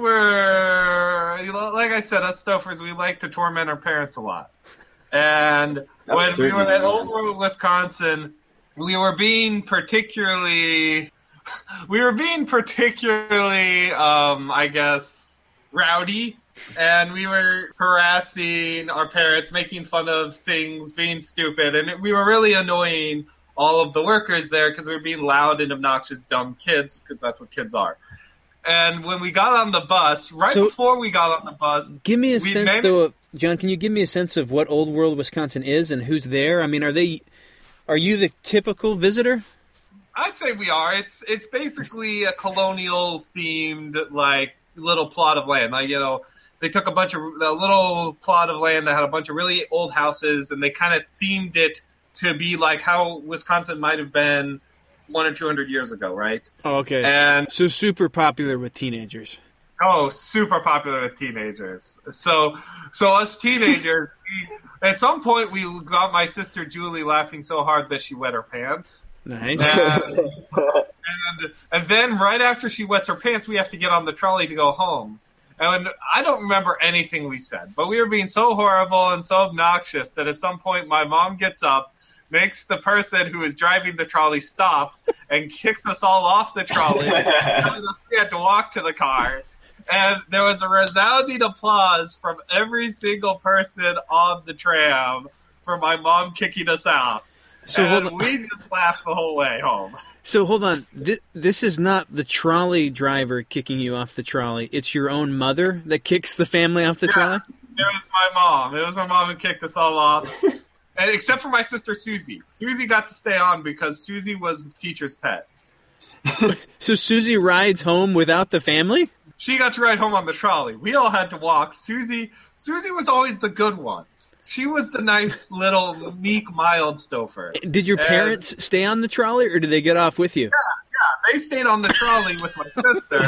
like I said, us Stouffers, we like to torment our parents a lot. And when we were at Old World, Wisconsin, we were being particularly, I guess, rowdy. And we were harassing our parents, making fun of things, being stupid. And we were really annoying all of the workers there because we were being loud and obnoxious, dumb kids, because that's what kids are. And when we got on the bus, before we got on the bus... Give me a sense, John, can you give me a sense of what Old World, Wisconsin is and who's there? I mean, are you the typical visitor? I'd say we are. It's basically a colonial-themed, like, little plot of land. Like, they took a little plot of land that had a bunch of really old houses, and they kind of themed it to be like how Wisconsin might have been 100 or 200 years ago, right? Oh, okay. And so super popular with teenagers. Oh, super popular with teenagers. So us teenagers, at some point we got my sister Julie laughing so hard that she wet her pants. Nice. And then right after she wets her pants, we have to get on the trolley to go home. And I don't remember anything we said, but we were being so horrible and so obnoxious that at some point my mom gets up, makes the person who is driving the trolley stop, and kicks us all off the trolley. We had to walk to the car. And there was a resounding applause from every single person on the tram for my mom kicking us out. So we just laughed the whole way home. So hold on. This is not the trolley driver kicking you off the trolley. It's your own mother that kicks the family off the trolley? It was my mom. It was my mom who kicked us all off. And except for my sister Susie. Susie got to stay on because Susie was the teacher's pet. So Susie rides home without the family? She got to ride home on the trolley. We all had to walk. Susie was always the good one. She was the nice little meek, mild Stouffer. Did your parents stay on the trolley, or did they get off with you? Yeah, they stayed on the trolley with my sister.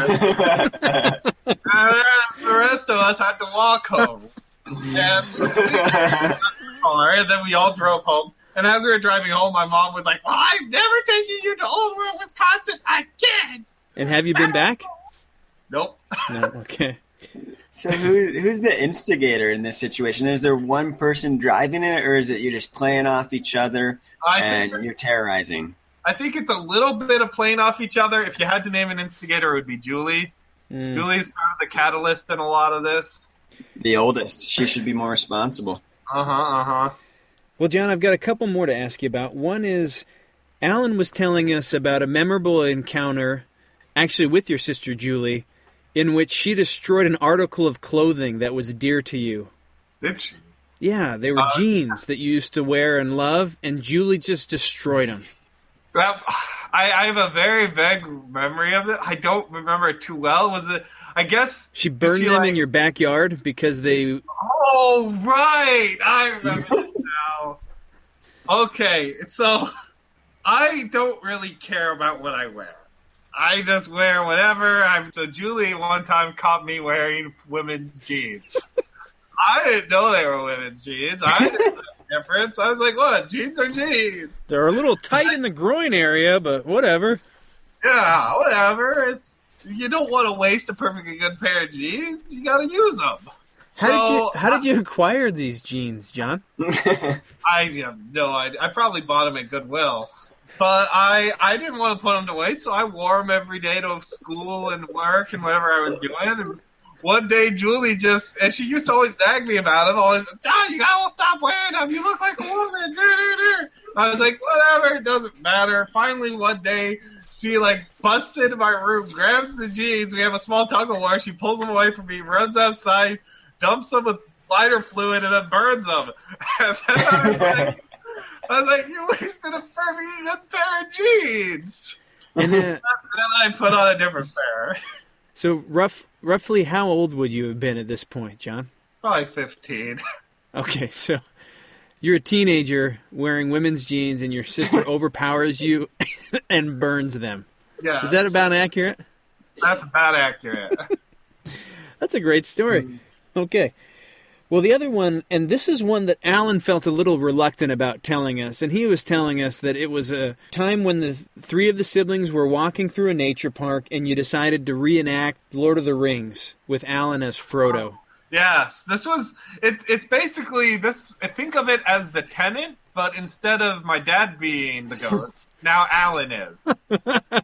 And the rest of us had to walk home. And we got in the car, and then we all drove home. And as we were driving home, my mom was like, "Well, I'm never taking you to Old World, Wisconsin again." And have you been back? Nope. No. Okay. So who's the instigator in this situation? Is there one person driving it, or is it you're just playing off each other and you're terrorizing? I think it's a little bit of playing off each other. If you had to name an instigator, it would be Julie. Julie's sort of the catalyst in a lot of this. The oldest. She should be more responsible. Well, John, I've got a couple more to ask you about. One is, Alan was telling us about a memorable encounter, actually with your sister Julie, in which she destroyed an article of clothing that was dear to you. Did she? Yeah, they were jeans that you used to wear and love, and Julie just destroyed them. Well, I have a very vague memory of it. I don't remember it too well. Was it? I guess she burned them in your backyard because they... Oh, right! I remember this now. Okay, so I don't really care about what I wear. I just wear whatever. So Julie one time caught me wearing women's jeans. I didn't know they were women's jeans. I didn't know the difference. I was like, what? Jeans are jeans. They're a little tight in the groin area, but whatever. Yeah, whatever. You don't want to waste a perfectly good pair of jeans. You got to use them. How did you acquire these jeans, John? I have no idea. I probably bought them at Goodwill. But I didn't want to put them to waste, so I wore them every day to school and work and whatever I was doing. And one day, Julie and she used to always nag me about it, always, John, you gotta stop wearing them. You look like a woman. I was like, whatever, it doesn't matter. Finally, one day, she busts into my room, grabs the jeans. We have a small tug of war. She pulls them away from me, runs outside, dumps them with lighter fluid, and then burns them. And then I was like, you wasted a perfectly good pair of jeans. And then I put on a different pair. So roughly how old would you have been at this point, John? Probably 15. Okay, so you're a teenager wearing women's jeans and your sister overpowers you and burns them. Yes. Is that about accurate? That's about accurate. That's a great story. Okay. Well, the other one, and this is one that Alan felt a little reluctant about telling us, and he was telling us that it was a time when the three of the siblings were walking through a nature park, and you decided to reenact Lord of the Rings with Alan as Frodo. Yes, this was, it's basically this, think of it as The Tenant, but instead of my dad being the ghost, now Alan is. So it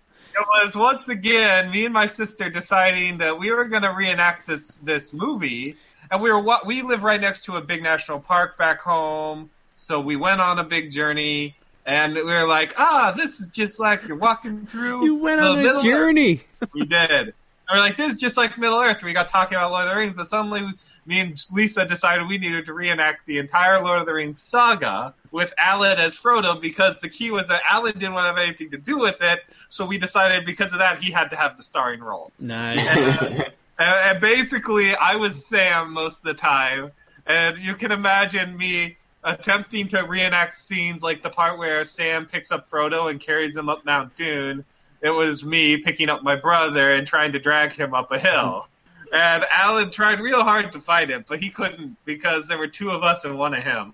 was, once again, me and my sister deciding that we were going to reenact this movie. And we live right next to a big national park back home, so we went on a big journey, and we were like, this is just like you're walking through. You went on a journey. We did. And we're like, this is just like Middle Earth. We got talking about Lord of the Rings, and suddenly me and Lisa decided we needed to reenact the entire Lord of the Rings saga with Alan as Frodo, because the key was that Alan didn't want to have anything to do with it, so we decided because of that he had to have the starring role. Nice. And basically, I was Sam most of the time, and you can imagine me attempting to reenact scenes like the part where Sam picks up Frodo and carries him up Mount Doom. It was me picking up my brother and trying to drag him up a hill. And Alan tried real hard to fight it, but he couldn't because there were two of us and one of him.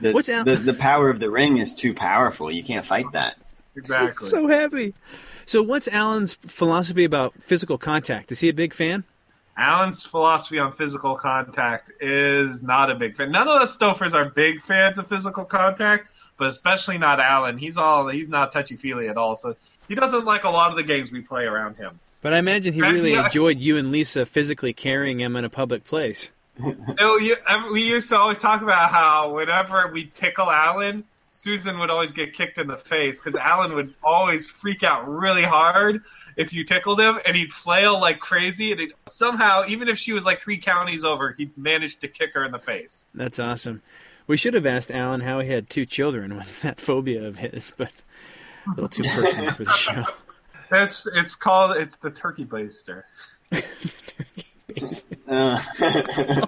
The power of the ring is too powerful. You can't fight that. Exactly. So happy. So what's Alan's philosophy about physical contact? Is he a big fan? Alan's philosophy on physical contact is not a big fan. None of us Stofers are big fans of physical contact, but especially not Alan. He's not touchy-feely at all, so he doesn't like a lot of the games we play around him. But I imagine he really enjoyed you and Lisa physically carrying him in a public place. We used to always talk about how whenever we tickle Alan, Susan would always get kicked in the face because Alan would always freak out really hard if you tickled him, and he'd flail like crazy, and somehow, even if she was like 3 counties over, he'd manage to kick her in the face. That's awesome. We should have asked Alan how he had 2 children with that phobia of his, but a little too personal for the show. It's the turkey baster. Turkey baster.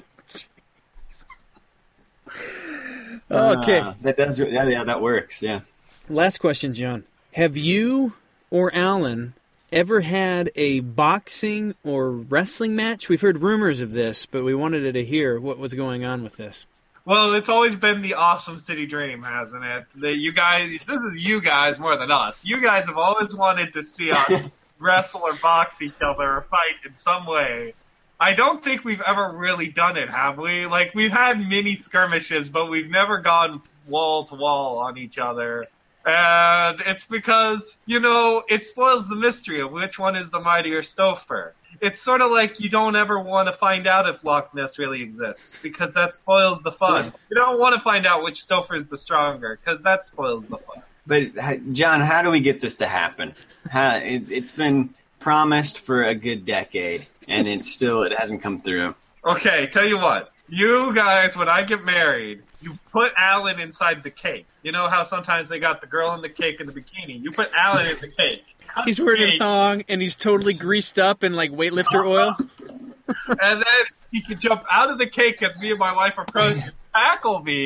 Okay. That works, yeah. Last question, John. Have you or Alan ever had a boxing or wrestling match? We've heard rumors of this, but we wanted to hear what was going on with this. Well, it's always been the Awesome City Dream, hasn't it? This is you guys more than us. You guys have always wanted to see us wrestle or box each other or fight in some way. I don't think we've ever really done it, have we? Like, we've had mini skirmishes, but we've never gone wall to wall on each other. And it's because, it spoils the mystery of which one is the mightier Stouffer. It's sort of like you don't ever want to find out if Loch Ness really exists, because that spoils the fun. You don't want to find out which Stouffer is the stronger, because that spoils the fun. But, John, how do we get this to happen? It's been promised for a good decade, and it hasn't come through. Okay, tell you what. You guys, when I get married, you put Alan inside the cake. You know how sometimes they got the girl in the cake in the bikini? You put Alan in the cake. He's wearing a thong, and he's totally greased up in, like, weightlifter oil. And then he can jump out of the cake as me and my wife approach and tackle me.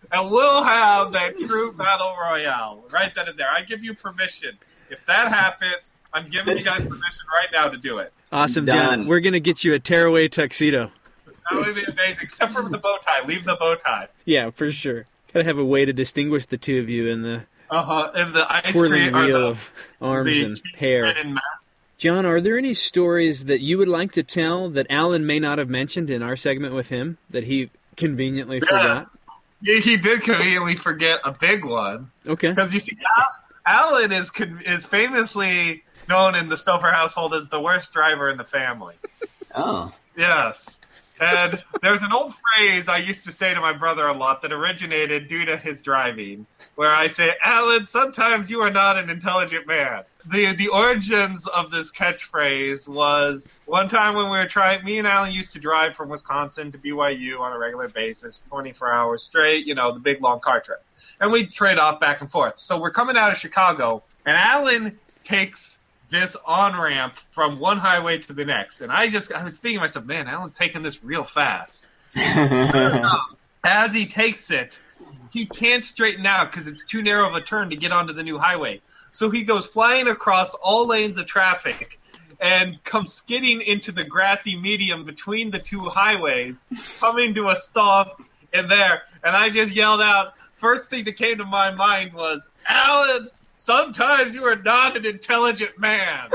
and we'll have that true battle royale right then and there. I give you permission. If that happens, I'm giving you guys permission right now to do it. Awesome, Done. John. We're going to get you a tearaway tuxedo. That would be amazing, except for the bow tie. Leave the bow tie. Yeah, for sure. Got to have a way to distinguish the two of you in the And the ice twirling cream or wheel the, of arms the and hair. and mask. John, are there any stories that you would like to tell that Alan may not have mentioned in our segment with him that he conveniently forgot? Yes. He did conveniently forget a big one. Okay. Because you see, Alan is famously known in the Stouffer household as the worst driver in the family. Oh. Yes. And there's an old phrase I used to say to my brother a lot that originated due to his driving, where I say, Alan, sometimes you are not an intelligent man. The origins of this catchphrase was one time when we were trying, me and Alan used to drive from Wisconsin to BYU on a regular basis, 24 hours straight, the big long car trip. And we'd trade off back and forth. So we're coming out of Chicago, and Alan takes this on-ramp from one highway to the next. And I was thinking to myself, man, Alan's taking this real fast. As he takes it, he can't straighten out because it's too narrow of a turn to get onto the new highway. So he goes flying across all lanes of traffic and comes skidding into the grassy medium between the two highways, coming to a stop in there. And I just yelled out, first thing that came to my mind was, Alan, sometimes you are not an intelligent man.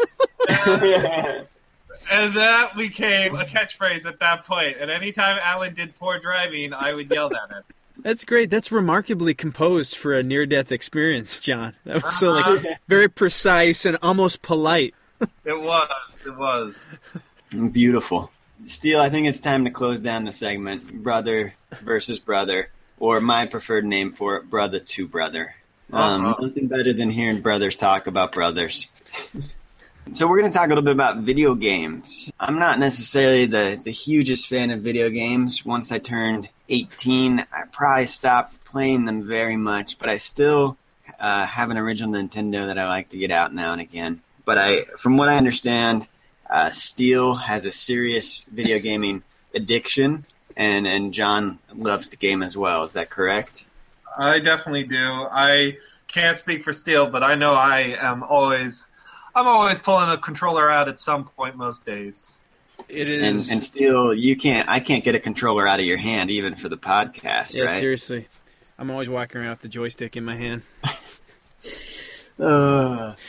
And that became a catchphrase at that point. And anytime Alan did poor driving, I would yell at him. That's great. That's remarkably composed for a near-death experience, John. That was so very precise and almost polite. It was. Beautiful. Steele, I think it's time to close down the segment, brother versus brother, or my preferred name for it, brother to brother. Nothing better than hearing brothers talk about brothers. So we're going to talk a little bit about video games. I'm not necessarily the hugest fan of video games. Once I turned 18, I probably stopped playing them very much, but I still have an original Nintendo that I like to get out now and again. But from what I understand, Steele has a serious video gaming addiction, and John loves the game as well. Is that correct? I definitely do. I can't speak for Steele, but I know I'm always pulling a controller out at some point most days. It is. And Steele, I can't get a controller out of your hand even for the podcast, yeah, right? Seriously. I'm always walking around with the joystick in my hand. But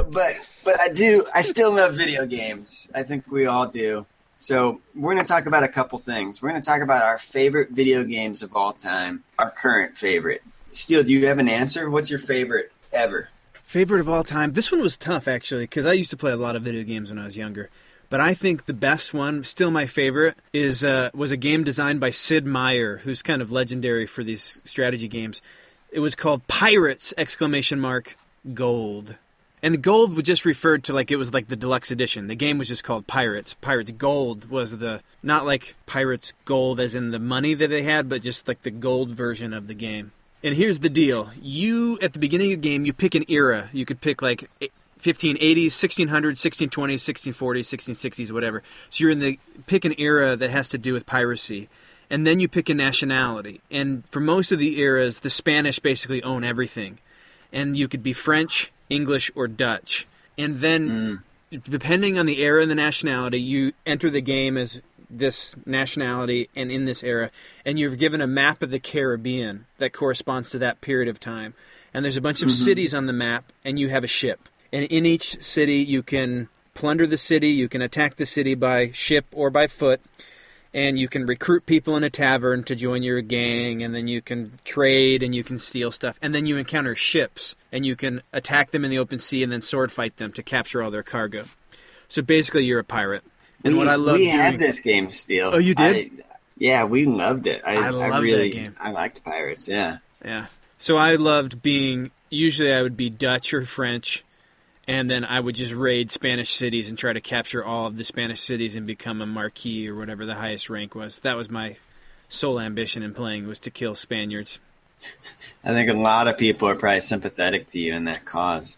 I still love video games. I think we all do. So we're going to talk about a couple things. We're going to talk about our favorite video games of all time, our current favorite. Steele, do you have an answer? What's your favorite ever? Favorite of all time? This one was tough, actually, because I used to play a lot of video games when I was younger. But I think the best one, still my favorite, was a game designed by Sid Meier, who's kind of legendary for these strategy games. It was called Pirates! Gold. And the gold just referred to it was like the deluxe edition. The game was just called Pirates. Pirates Gold was not like Pirates Gold as in the money that they had, but just like the gold version of the game. And here's the deal. At the beginning of the game, you pick an era. You could pick 1580s, 1600s, 1620s, 1640s, 1660s, whatever. So pick an era that has to do with piracy. And then you pick a nationality. And for most of the eras, the Spanish basically own everything. And you could be French, English, or Dutch. And then, depending on the era and the nationality, you enter the game as this nationality and in this era. And you're given a map of the Caribbean that corresponds to that period of time. And there's a bunch of cities on the map, and you have a ship. And in each city, you can plunder the city, you can attack the city by ship or by foot, and you can recruit people in a tavern to join your gang, and then you can trade and you can steal stuff. And then you encounter ships, and you can attack them in the open sea and then sword fight them to capture all their cargo. So basically, you're a pirate. And what I love doing... We had this game, Steele. Oh, you did? Yeah, we loved it. I loved that game. I liked Pirates, yeah. Yeah. So I loved being... Usually I would be Dutch or French, and then I would just raid Spanish cities and try to capture all of the Spanish cities and become a marquis or whatever the highest rank was. That was my sole ambition in playing, was to kill Spaniards. I think a lot of people are probably sympathetic to you in that cause.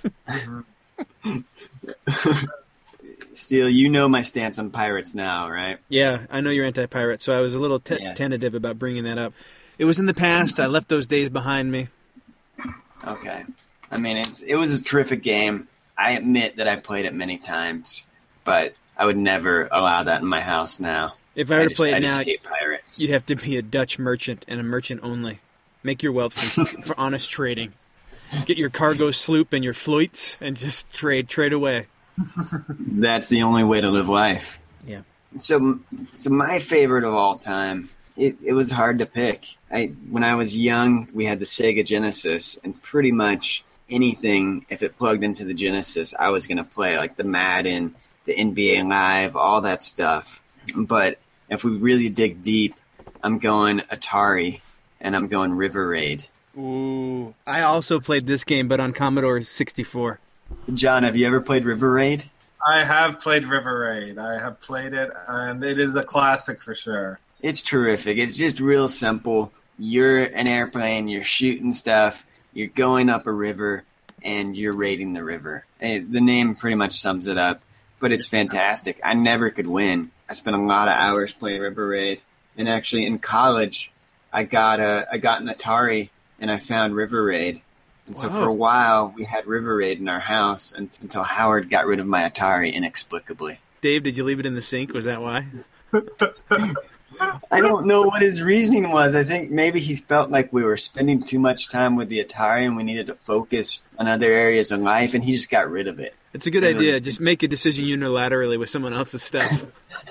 Steele, you know my stance on pirates now, right? Yeah, I know you're anti-pirate, so I was a little tentative about bringing that up. It was in the past. I left those days behind me. Okay. I mean, it was a terrific game. I admit that I played it many times, but I would never allow that in my house now. If I were to play it I now, just hate pirates. you'd have to be a Dutch merchant and a merchant only. Make your wealth for honest trading. Get your cargo sloop and your fleets and just trade away. That's the only way to live life. Yeah. So my favorite of all time, it was hard to pick. When I was young, we had the Sega Genesis, and pretty much anything, if it plugged into the Genesis, I was going to play, like the Madden, the NBA Live, all that stuff. But if we really dig deep, I'm going Atari, and I'm going River Raid. Ooh. I also played this game, but on Commodore 64. John, have you ever played River Raid? I have played River Raid. I have played it, and it is a classic for sure. It's terrific. It's just real simple. You're an airplane, you're shooting stuff, you're going up a river, and you're raiding the river. The name pretty much sums it up, but it's fantastic. I never could win. I spent a lot of hours playing River Raid, and actually in college, I got an Atari, and I found River Raid. And so for a while, we had River Raid in our house until Howard got rid of my Atari inexplicably. Dave, did you leave it in the sink? Was that why? I don't know what his reasoning was. I think maybe he felt like we were spending too much time with the Atari and we needed to focus on other areas of life, and he just got rid of it. It's a good idea. Just make a decision unilaterally with someone else's stuff.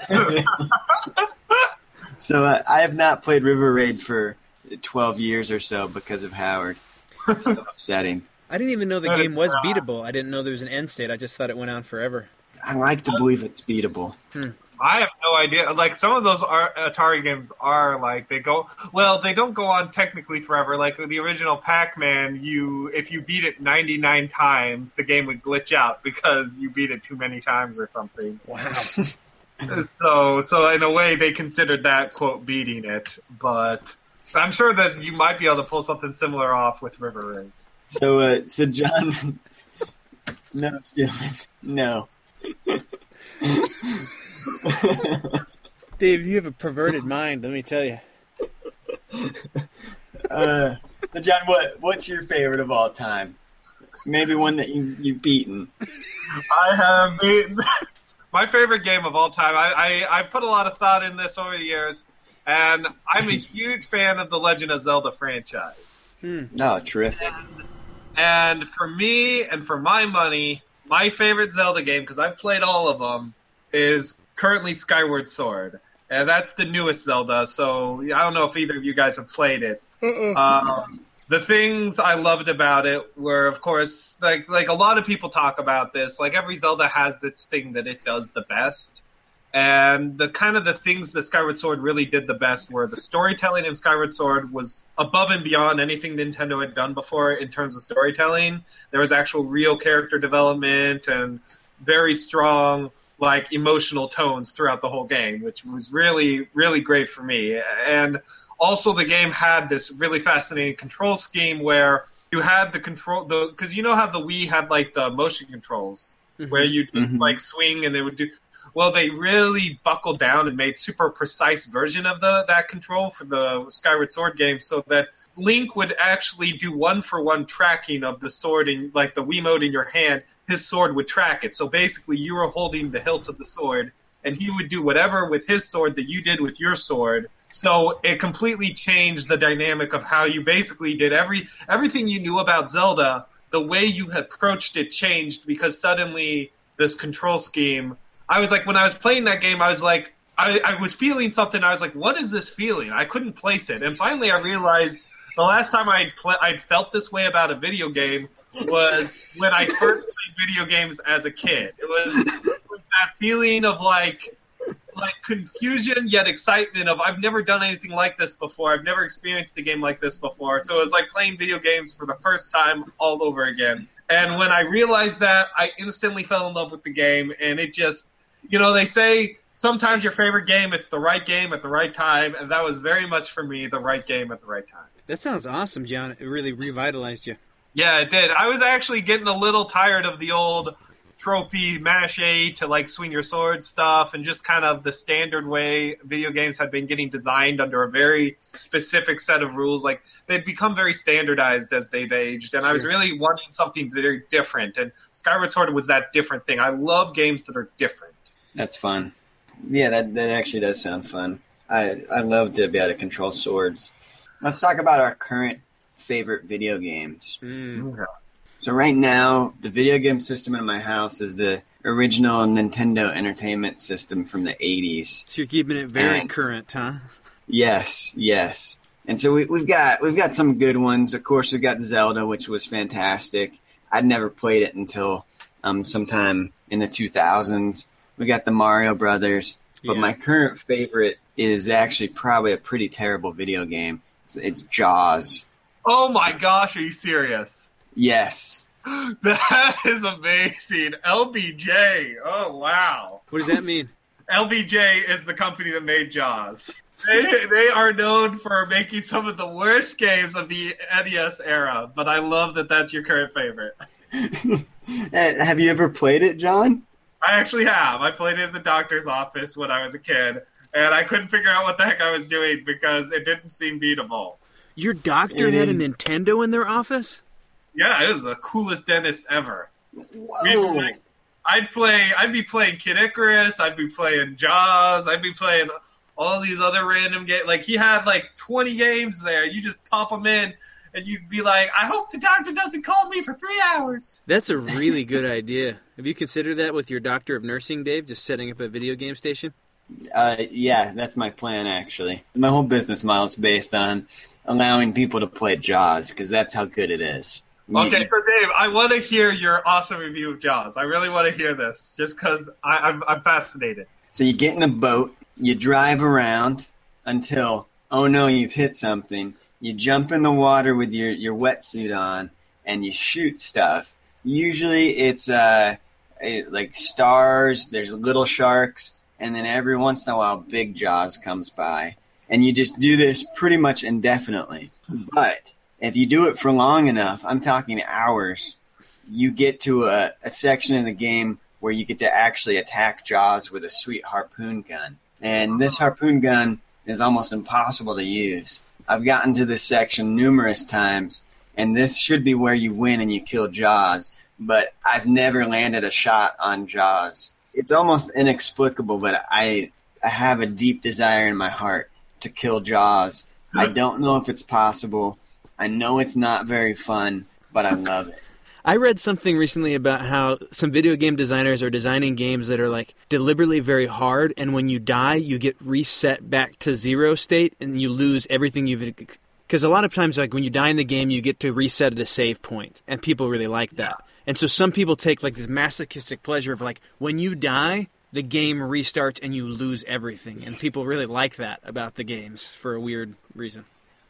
So I have not played River Raid for 12 years or so because of Howard. It's so upsetting. I didn't even know the game was beatable. I didn't know there was an end state. I just thought it went on forever. I like to believe it's beatable. I have no idea. Like, some of those Atari games are like, they don't go on technically forever. Like with the original Pac-Man, if you beat it 99 times, the game would glitch out because you beat it too many times or something. Wow. So in a way, they considered that, quote, beating it. But I'm sure that you might be able to pull something similar off with River Raid. So John, no, Stephen, no. Dave, you have a perverted mind, let me tell you. So John, what's your favorite of all time? Maybe one that you've beaten. I have beaten my favorite game of all time. I put a lot of thought in this over the years, and I'm a huge fan of the Legend of Zelda franchise. Oh, terrific. And for me, and for my money, my favorite Zelda game, because I've played all of them, is currently Skyward Sword. And that's the newest Zelda, so I don't know if either of you guys have played it. The things I loved about it were, of course, like a lot of people talk about this, like every Zelda has its thing that it does the best. And the things that Skyward Sword really did the best were the storytelling in Skyward Sword was above and beyond anything Nintendo had done before in terms of storytelling. There was actual real character development and very strong, like, emotional tones throughout the whole game, which was really, really great for me. And also the game had this really fascinating control scheme where you had because you know how the Wii had, like, the motion controls where you like swing and they would do. Well, they really buckled down and made super precise version of that control for the Skyward Sword game, so that Link would actually do one-for-one tracking of the sword in, like, the Wiimote in your hand. His sword would track it. So basically, you were holding the hilt of the sword, and he would do whatever with his sword that you did with your sword. So it completely changed the dynamic of how you basically did everything you knew about Zelda. The way you approached it changed because suddenly this control scheme. I was like, when I was playing that game, I was like, I was feeling something. I was like, what is this feeling? I couldn't place it. And finally I realized the last time I'd felt this way about a video game was when I first played video games as a kid. It was that feeling of like confusion yet excitement of I've never done anything like this before. I've never experienced a game like this before. So it was like playing video games for the first time all over again. And when I realized that, I instantly fell in love with the game, and it just, they say sometimes your favorite game, it's the right game at the right time, and that was very much for me the right game at the right time. That sounds awesome, John. It really revitalized you. Yeah, it did. I was actually getting a little tired of the old trophy mash A to like swing your sword stuff, and just kind of the standard way video games had been getting designed under a very specific set of rules. Like they'd become very standardized as they've aged, and I was really wanting something very different. And Skyward Sword was that different thing. I love games that are different. That's fun. Yeah, that actually does sound fun. I love to be able to control swords. Let's talk about our current favorite video games. So right now, the video game system in my house is the original Nintendo Entertainment System from the 80s. So you're keeping it very current, huh? Yes. And so we've got some good ones. Of course, we've got Zelda, which was fantastic. I'd never played it until sometime in the 2000s. We got the Mario Brothers. But my current favorite is actually probably a pretty terrible video game. It's Jaws. Oh my gosh, are you serious? Yes. That is amazing. LBJ. Oh, wow. What does that mean? LBJ is the company that made Jaws. They are known for making some of the worst games of the NES era, but I love that that's your current favorite. Have you ever played it, John? I actually have. I played it in the doctor's office when I was a kid, and I couldn't figure out what the heck I was doing because it didn't seem beatable. Your doctor had a Nintendo in their office? Yeah, it was the coolest dentist ever. Whoa. I'd be playing Kid Icarus, I'd be playing Jaws, I'd be playing all these other random games. Like, he had like 20 games there. You just pop them in, and you'd be like, I hope the doctor doesn't call me for 3 hours. That's a really good idea. Have you considered that with your doctor of nursing, Dave, just setting up a video game station? Yeah, that's my plan, actually. My whole business model is based on allowing people to play Jaws, because that's how good it is. Okay, so Dave, I want to hear your awesome review of Jaws. I really want to hear this, just because I'm fascinated. So you get in a boat, you drive around until, oh no, you've hit something. You jump in the water with your wetsuit on, and you shoot stuff. Usually it's like stars, there's little sharks, and then every once in a while big Jaws comes by. And you just do this pretty much indefinitely. But if you do it for long enough, I'm talking hours, you get to a section in the game where you get to actually attack Jaws with a sweet harpoon gun. And this harpoon gun is almost impossible to use. I've gotten to this section numerous times, and this should be where you win and you kill Jaws, but I've never landed a shot on Jaws. It's almost inexplicable, but I have a deep desire in my heart to kill Jaws. I don't know if it's possible. I know it's not very fun, but I love it. I read something recently about how some video game designers are designing games that are like deliberately very hard, and when you die, you get reset back to zero state, and you lose everything you've... Because a lot of times, like when you die in the game, you get to reset at a save point, and people really like that. Yeah. And so some people take like this masochistic pleasure of like, when you die, the game restarts and you lose everything, and people really like that about the games for a weird reason.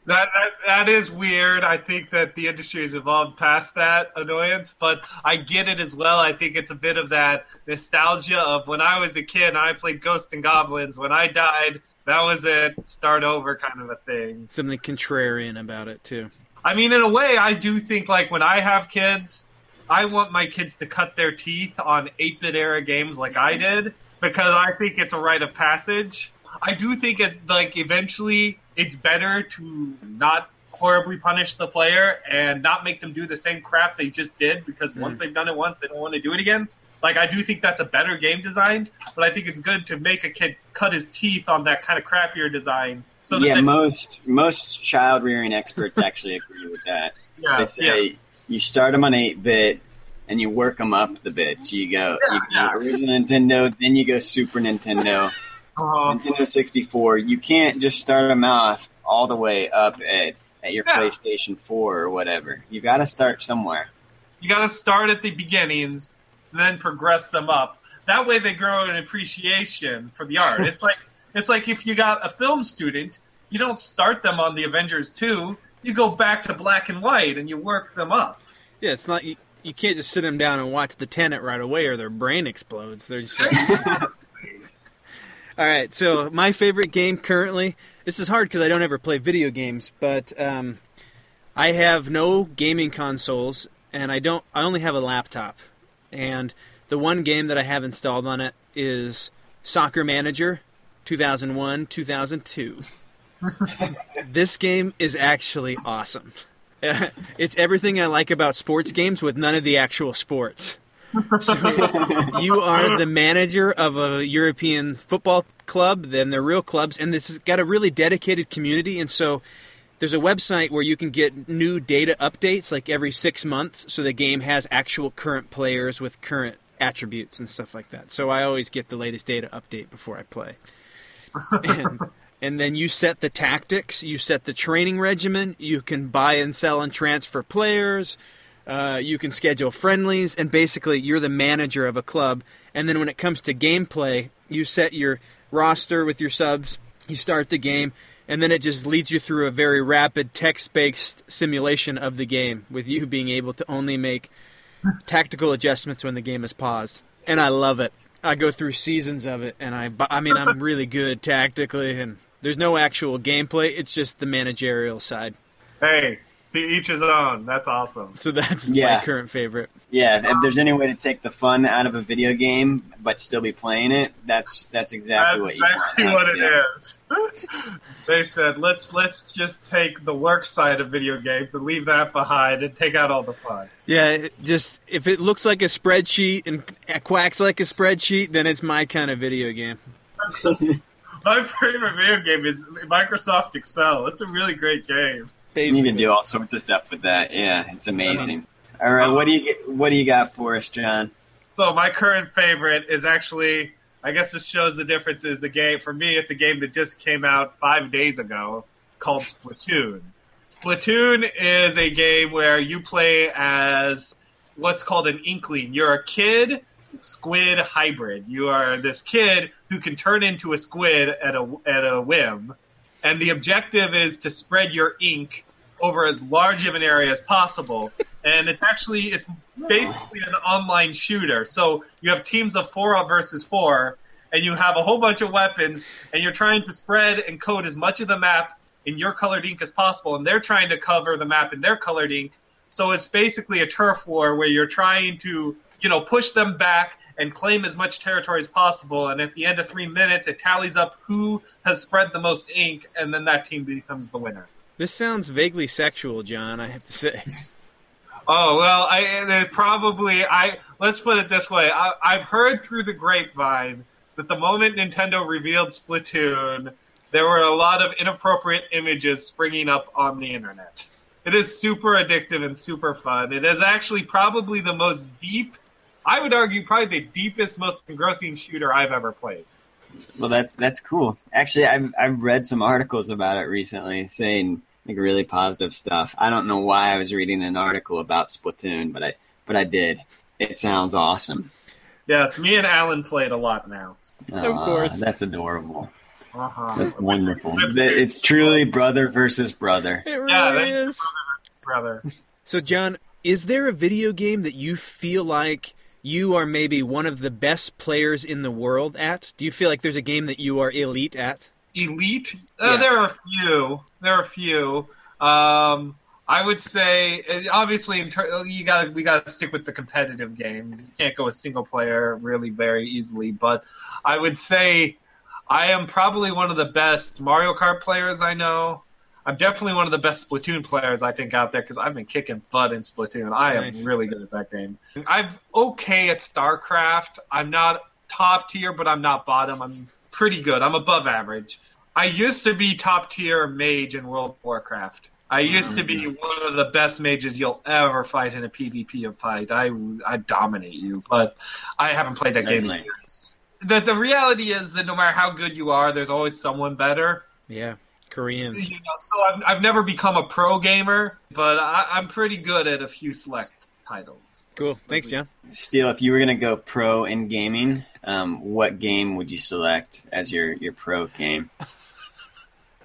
That is weird. I think that the industry has evolved past that annoyance, but I get it as well. I think it's a bit of that nostalgia of when I was a kid and I played Ghosts and Goblins. When I died, that was it. Start over kind of a thing. Something contrarian about it, too. I mean, in a way, I do think, like, when I have kids, I want my kids to cut their teeth on 8-bit era games like I did, because I think it's a rite of passage. I do think eventually it's better to not horribly punish the player and not make them do the same crap they just did, because once they've done it once, they don't want to do it again. Like, I do think that's a better game design, but I think it's good to make a kid cut his teeth on that kind of crappier design. So that most child rearing experts actually agree with that. Yeah, they say you start them on 8-bit and you work them up the bits. You go original Nintendo, then you go Super Nintendo. Nintendo 64, you can't just start them off all the way up at your PlayStation 4 or whatever. You got to start somewhere. You got to start at the beginnings, then progress them up. That way they grow an appreciation for the art. It's like if you got a film student, you don't start them on the Avengers 2. You go back to black and white and you work them up. Yeah, it's not you can't just sit them down and watch The Tenet right away or their brain explodes. They're just All right, so my favorite game currently, this is hard because I don't ever play video games, but I have no gaming consoles, and I only have a laptop. And The one game that I have installed on it is Soccer Manager 2001, 2002. This game is actually awesome. It's everything I like about sports games with none of the actual sports. So you are the manager of a European football club, then they're real clubs, and this has got a really dedicated community, and so there's a website where you can get new data updates like every 6 months, so the game has actual current players with current attributes and stuff like that. So I always get the latest data update before I play. And then you set the tactics, you set the training regimen, you can buy and sell and transfer players, you can schedule friendlies, and basically you're the manager of a club. And then when it comes to gameplay, you set your roster with your subs, you start the game, and then it just leads you through a very rapid text-based simulation of the game, with you being able to only make tactical adjustments when the game is paused. And I love it. I go through seasons of it, and I'm really good tactically, and there's no actual gameplay. It's just the managerial side. Hey, to each his own. That's awesome. So that's my current favorite. Yeah, if there's any way to take the fun out of a video game but still be playing it, that's exactly what you want. That's exactly what it is. They said, let's just take the work side of video games and leave that behind and take out all the fun. Yeah, if it looks like a spreadsheet and quacks like a spreadsheet, then it's my kind of video game. My favorite video game is Microsoft Excel. It's a really great game. You can do all sorts of stuff with that. Yeah, it's amazing. All right, what do you got for us, John? So my current favorite is actually, I guess this shows the difference, is a game. For me, it's a game that just came out 5 days ago called Splatoon. Splatoon is a game where you play as what's called an Inkling. You're a kid squid hybrid. You are this kid who can turn into a squid at a whim, and the objective is to spread your ink over as large of an area as possible. And it's basically an online shooter. So you have teams of 4 versus 4, and you have a whole bunch of weapons, and you're trying to spread and code as much of the map in your colored ink as possible, and they're trying to cover the map in their colored ink. So it's basically a turf war where you're trying to, push them back and claim as much territory as possible. And at the end of 3 minutes, it tallies up who has spread the most ink, and then that team becomes the winner. This sounds vaguely sexual, John, I have to say. Oh, well, let's put it this way. I've heard through the grapevine that the moment Nintendo revealed Splatoon, there were a lot of inappropriate images springing up on the internet. It is super addictive and super fun. It is actually probably the most deep, I would argue probably the deepest, most engrossing shooter I've ever played. Well, that's cool. Actually, I've read some articles about it recently saying really positive stuff. I don't know why I was reading an article about Splatoon, but I did. It sounds awesome. Yes, me and Alan played a lot now. Of course. That's adorable. Uh-huh. That's wonderful. It's truly brother versus brother. It really is. Brother. So, John, is there a video game that you feel like you are maybe one of the best players in the world at? Do you feel like there's a game that you are elite at? Elite? Yeah. There are a few. I would say, obviously, we got to stick with the competitive games. You can't go a single player really very easily. But I would say I am probably one of the best Mario Kart players I know. I'm definitely one of the best Splatoon players I think out there because I've been kicking butt in Splatoon. I am really good at that game. I'm okay at StarCraft. I'm not top tier, but I'm not bottom. I'm pretty good. I'm above average. I used to be top tier mage in World of Warcraft. I used to be one of the best mages you'll ever fight in a PvP fight. I dominate you, but I haven't played that game in years. The reality is that no matter how good you are, there's always someone better. Yeah, Koreans. So I've never become a pro gamer, but I'm pretty good at a few select titles. Cool. Thanks, John. Steele, if you were going to go pro in gaming, what game would you select as your pro game? If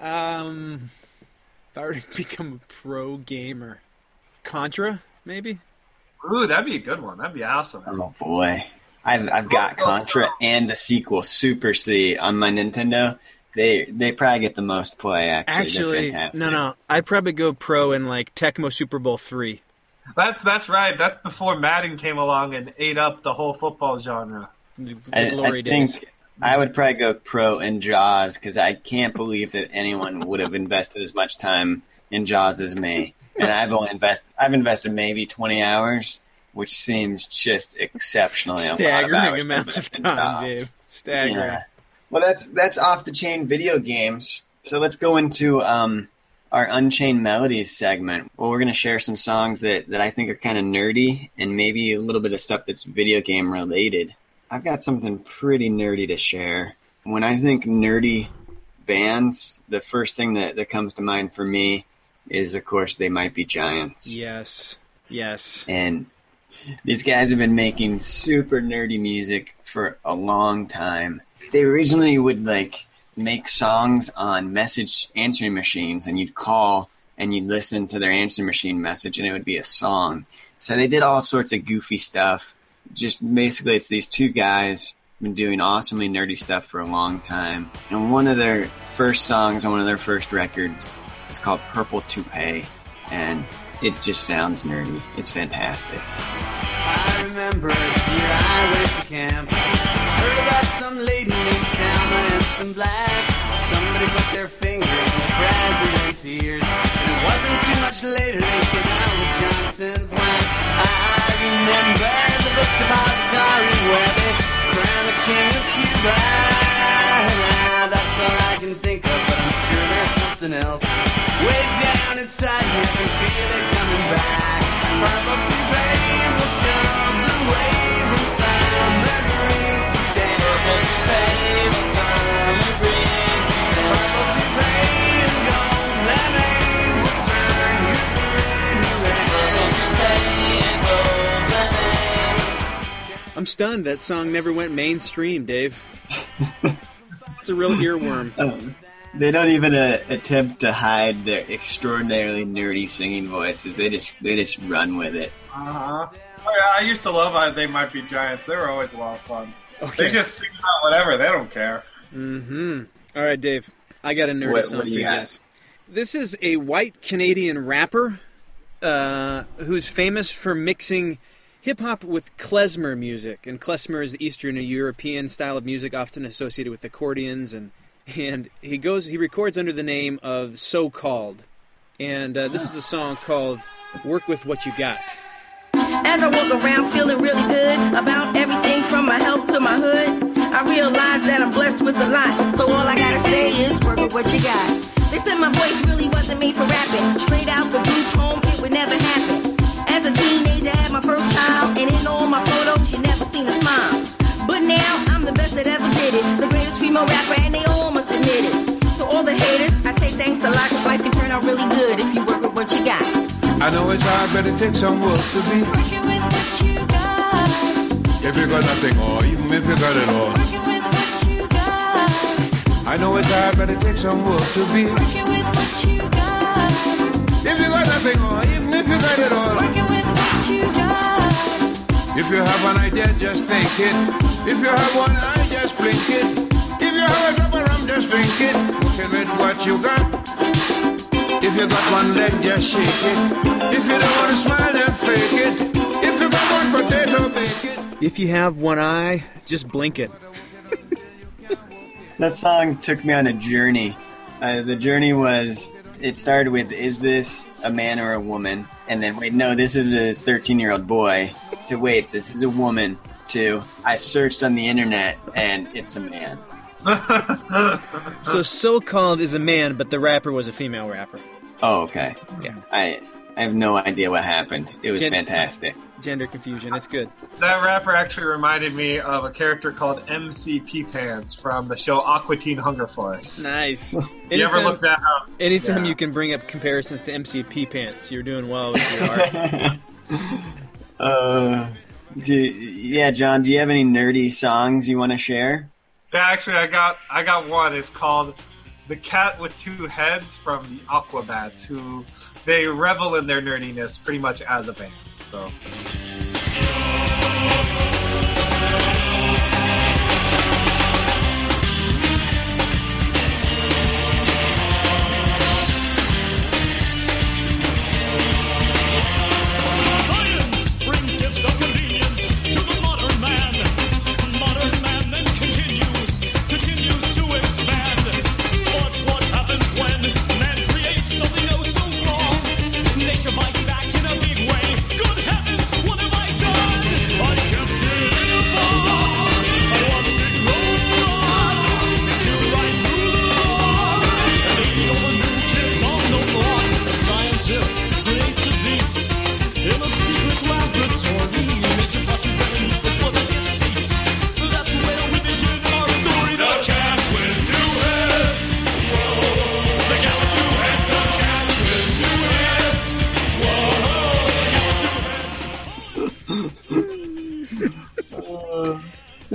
I were to become a pro gamer, Contra, maybe? Ooh, that'd be a good one. That'd be awesome. Oh, boy. I've got Contra and the sequel, Super C, on my Nintendo. They probably get the most play, actually. Actually, no. I'd probably go pro in, like, Tecmo Super Bowl 3. That's right. That's before Madden came along and ate up the whole football genre. The I glory days. think I would probably go pro in Jaws because I can't believe that anyone would have invested as much time in Jaws as me. And I've invested maybe 20 hours, which seems just exceptionally a lot of Staggering hours to amounts of invest in time, Jaws. Dave. Staggering. Yeah. Well, that's off the chain video games. So let's go into our Unchained Melodies segment. Well, we're going to share some songs that I think are kind of nerdy and maybe a little bit of stuff that's video game related. I've got something pretty nerdy to share. When I think nerdy bands, the first thing that comes to mind for me is, of course, They Might Be Giants. Yes. And these guys have been making super nerdy music for a long time. They originally would make songs on message answering machines, and you'd call and you'd listen to their answering machine message, and it would be a song. So they did all sorts of goofy stuff. Just basically, it's these two guys been doing awesomely nerdy stuff for a long time. And one of their first songs on one of their first records is called Purple Toupee, and it just sounds nerdy. It's fantastic. I remember a year I went to camp. Heard about some lady named Selma and some blacks. Somebody put their fingers in the president's ears, and it wasn't too much later they came out with Johnson's wax. I remember the book depository where they crowned the king of Cuba. That's all I can think of, but I'm sure there's something else. Way down inside me, I can feel it coming back. Purple toupee will show the way when summer brings you down. Purple toupee when summer brings you down. Purple toupee and gold lemonade will turn your green around. Purple toupee and gold lemonade. I'm stunned that song never went mainstream, Dave. It's a real earworm. They don't even attempt to hide their extraordinarily nerdy singing voices. They just run with it. Uh-huh. Oh, yeah, I used to love They Might Be Giants. They were always a lot of fun. Okay. They just sing about whatever. They don't care. Mm-hmm. All right, Dave. I got a nerdy What song do for you you got? guys. This is a white Canadian rapper who's famous for mixing hip-hop with klezmer music. And klezmer is the Eastern European style of music often associated with accordions. And he records under the name of So Called. And this is a song called Work With What You Got. As I walk around feeling really good about everything from my health to my hood, I realize that I'm blessed with a lot. So all I gotta say is work with what you got. They said my voice really wasn't made for rapping. Straight out the blue home, it would never happen. As a teenager, I had my first child, and in all my photos, you never seen a smile. But now, I'm the best that ever did it. The greatest female rapper, and they all must admit it. To all the haters, I say thanks a lot, 'cause life can turn out really good if you work with what you got. I know it's hard, but it takes some work to be Working with what you got. if you got nothing, or even if you got it all. Working with what you got. I know it's hard, but it takes some work to be Working with what you got. if you got nothing, or even if you got it all. Working with what you got. If you have an idea, just think it. If you have one eye, just blink it. If you have a drop of rum, just drink it. Working with what you got. If you got one leg, just shake it. If you don't want to smile, then fake it. If you got one potato, bake it. If you have one eye, just blink it. That song took me on a journey. The journey was, it started with, is this a man or a woman? And then, wait, no, this is a 13-year-old boy. To wait, this is a woman. To, I searched on the internet, and it's a man. So Called is a man, but the rapper was a female rapper. Oh, okay. Yeah. I have no idea what happened. It was Gen- fantastic. Gender confusion. It's good. That rapper actually reminded me of a character called MC P Pants from the show Aqua Teen Hunger Force. Nice. You ever look that up? Anytime Yeah. you can bring up comparisons to MCP Pants, you're doing well with your art. Yeah, John, do you have any nerdy songs you want to share? Yeah, actually, I got one. It's called "The Cat with Two Heads" from the Aquabats, who they revel in their nerdiness pretty much as a band. So.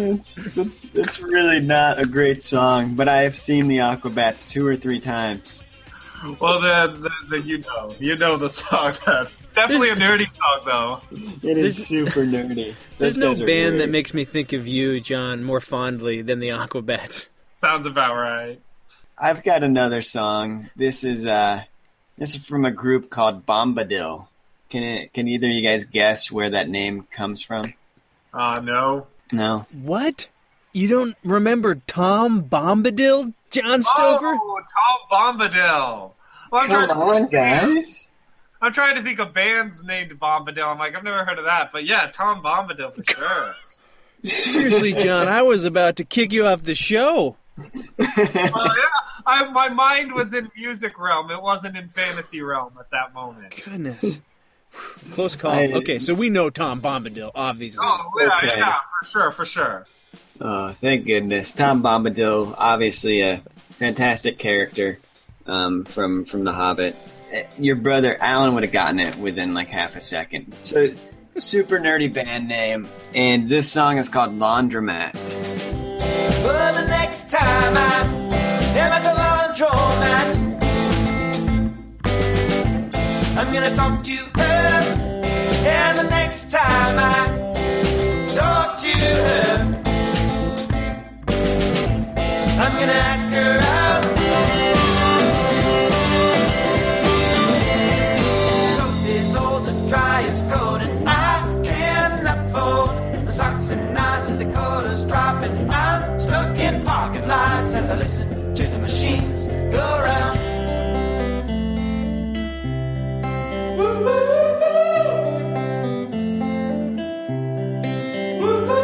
It's really not a great song, but I have seen the Aquabats 2 or 3 times. Well, then you know the song. Definitely a nerdy song, though. It is super nerdy. There's Those no guys are band that weird. makes me think of you, John, more fondly than the Aquabats. Sounds about right. I've got another song. This is from a group called Bombadil. Can either of you guys guess where that name comes from? No. No. What? You don't remember Tom Bombadil, John Stover? Oh, Tom Bombadil. Well, Come on, guys. I'm trying to think of bands named Bombadil. I'm like, I've never heard of that. But yeah, Tom Bombadil for sure. Seriously, John, I was about to kick you off the show. Well, yeah, my mind was in music realm. It wasn't in fantasy realm at that moment. Goodness. Close call. Okay, so we know Tom Bombadil, obviously. Oh, yeah, Okay. yeah, for sure. Oh, thank goodness. Tom Bombadil, obviously a fantastic character from The Hobbit. Your brother Alan would have gotten it within like half a second. So, super nerdy band name, and this song is called Laundromat. Well, the next time I'm at the laundromat, I'm gonna talk to her. And the next time I talk to her, I'm gonna ask her out. Soap is old, the dry is cold, and I cannot fold. The socks and knives as the quarters drop, and I'm stuck in parking lots as I listen to the machines go round. Woo, woo, woo. Woo, woo,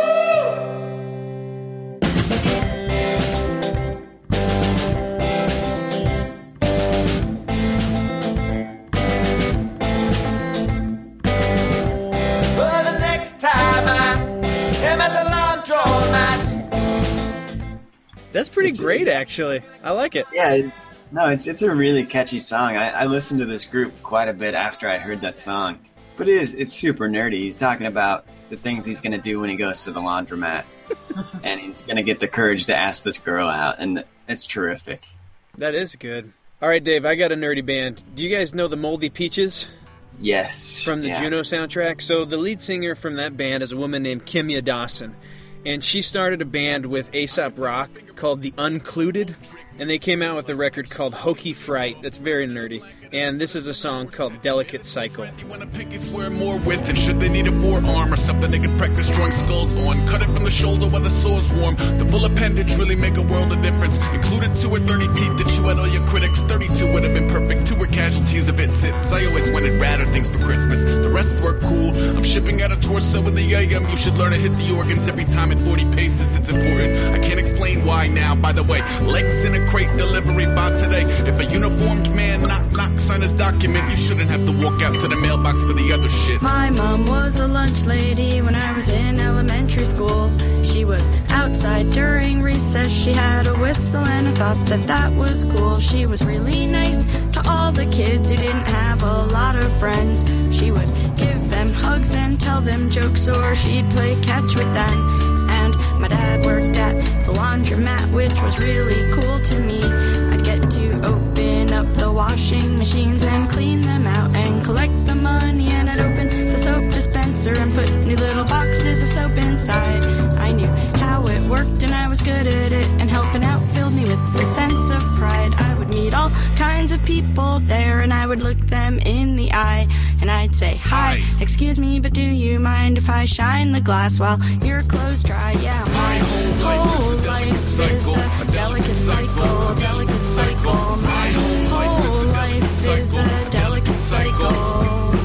well, the next time I am at the laundromat. That's pretty great, actually. I like it. Yeah, no, it's a really catchy song. I listened to this group quite a bit after I heard that song. But it's super nerdy. He's talking about the things he's going to do when he goes to the laundromat. And he's going to get the courage to ask this girl out. And it's terrific. That is good. All right, Dave, I got a nerdy band. Do you guys know the Moldy Peaches Yes. from the yeah. Juno soundtrack? So the lead singer from that band is a woman named Kimya Dawson. And she started a band with Aesop Rock called The Uncluded. And they came out with a record called Hokey Fright. That's very nerdy. And this is a song called Delicate Cycle. You wanna pick it's wear more with, and should they need a forearm or something they can practice drawing skulls on? Cut it from the shoulder while the sore's warm. The full appendage really make a world of difference. Included 2 or 30 teeth that chew out all your critics. 32 would have been perfect. 2 were casualties of its hits. I always wanted radder things for Christmas. The rest were cool. I'm shipping out a torso with the AM. You should learn to hit the organs every time at 40 paces. It's important. I can't explain why now. By the way, legs in a crate delivery by today. If a uniformed man knock sign his document, you shouldn't have to walk out to the mailbox for the other shit. My mom was a lunch lady when I was in elementary school. She was outside during recess. She had a whistle and I thought that was cool. She was really nice to all the kids who didn't have a lot of friends. She would give them hugs and tell them jokes, or she'd play catch with them. And my dad worked at the laundromat, which was really cool to me. I'd get to open up the washing machines and clean them out and collect the money, and I'd open the soap dispenser and put new little boxes of soap inside. I knew how it worked and I was good at it, and helping out filled me with a sense of pride. I would meet all kinds of people there and I would look them in the eye and I'd say, hi, excuse me, but do you mind if I shine the glass while your clothes dry? Yeah, my whole life is a delicate cycle, delicate cycle. My whole life is a delicate cycle.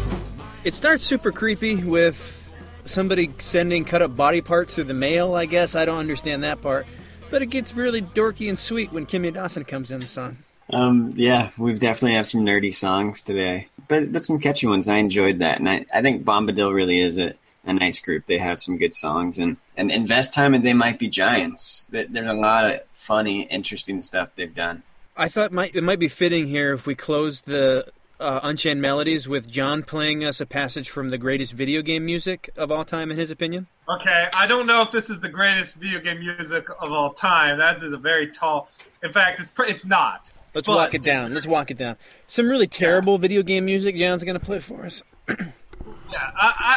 It starts super creepy with somebody sending cut up body parts through the mail, I guess. I don't understand that part. But it gets really dorky and sweet when Kimya Dawson comes in the song. Yeah, we definitely have some nerdy songs today, but some catchy ones. I enjoyed that, and I think Bombadil really is a nice group. They have some good songs, and Invest Time and They Might Be Giants. There's a lot of funny, interesting stuff they've done. I thought it might be fitting here if we closed the Unchained Melodies with John playing us a passage from the greatest video game music of all time, in his opinion? Okay, I don't know if this is the greatest video game music of all time. That is a very tall... In fact, it's not. Let's walk it down. Some really terrible video game music John's going to play for us. Yeah,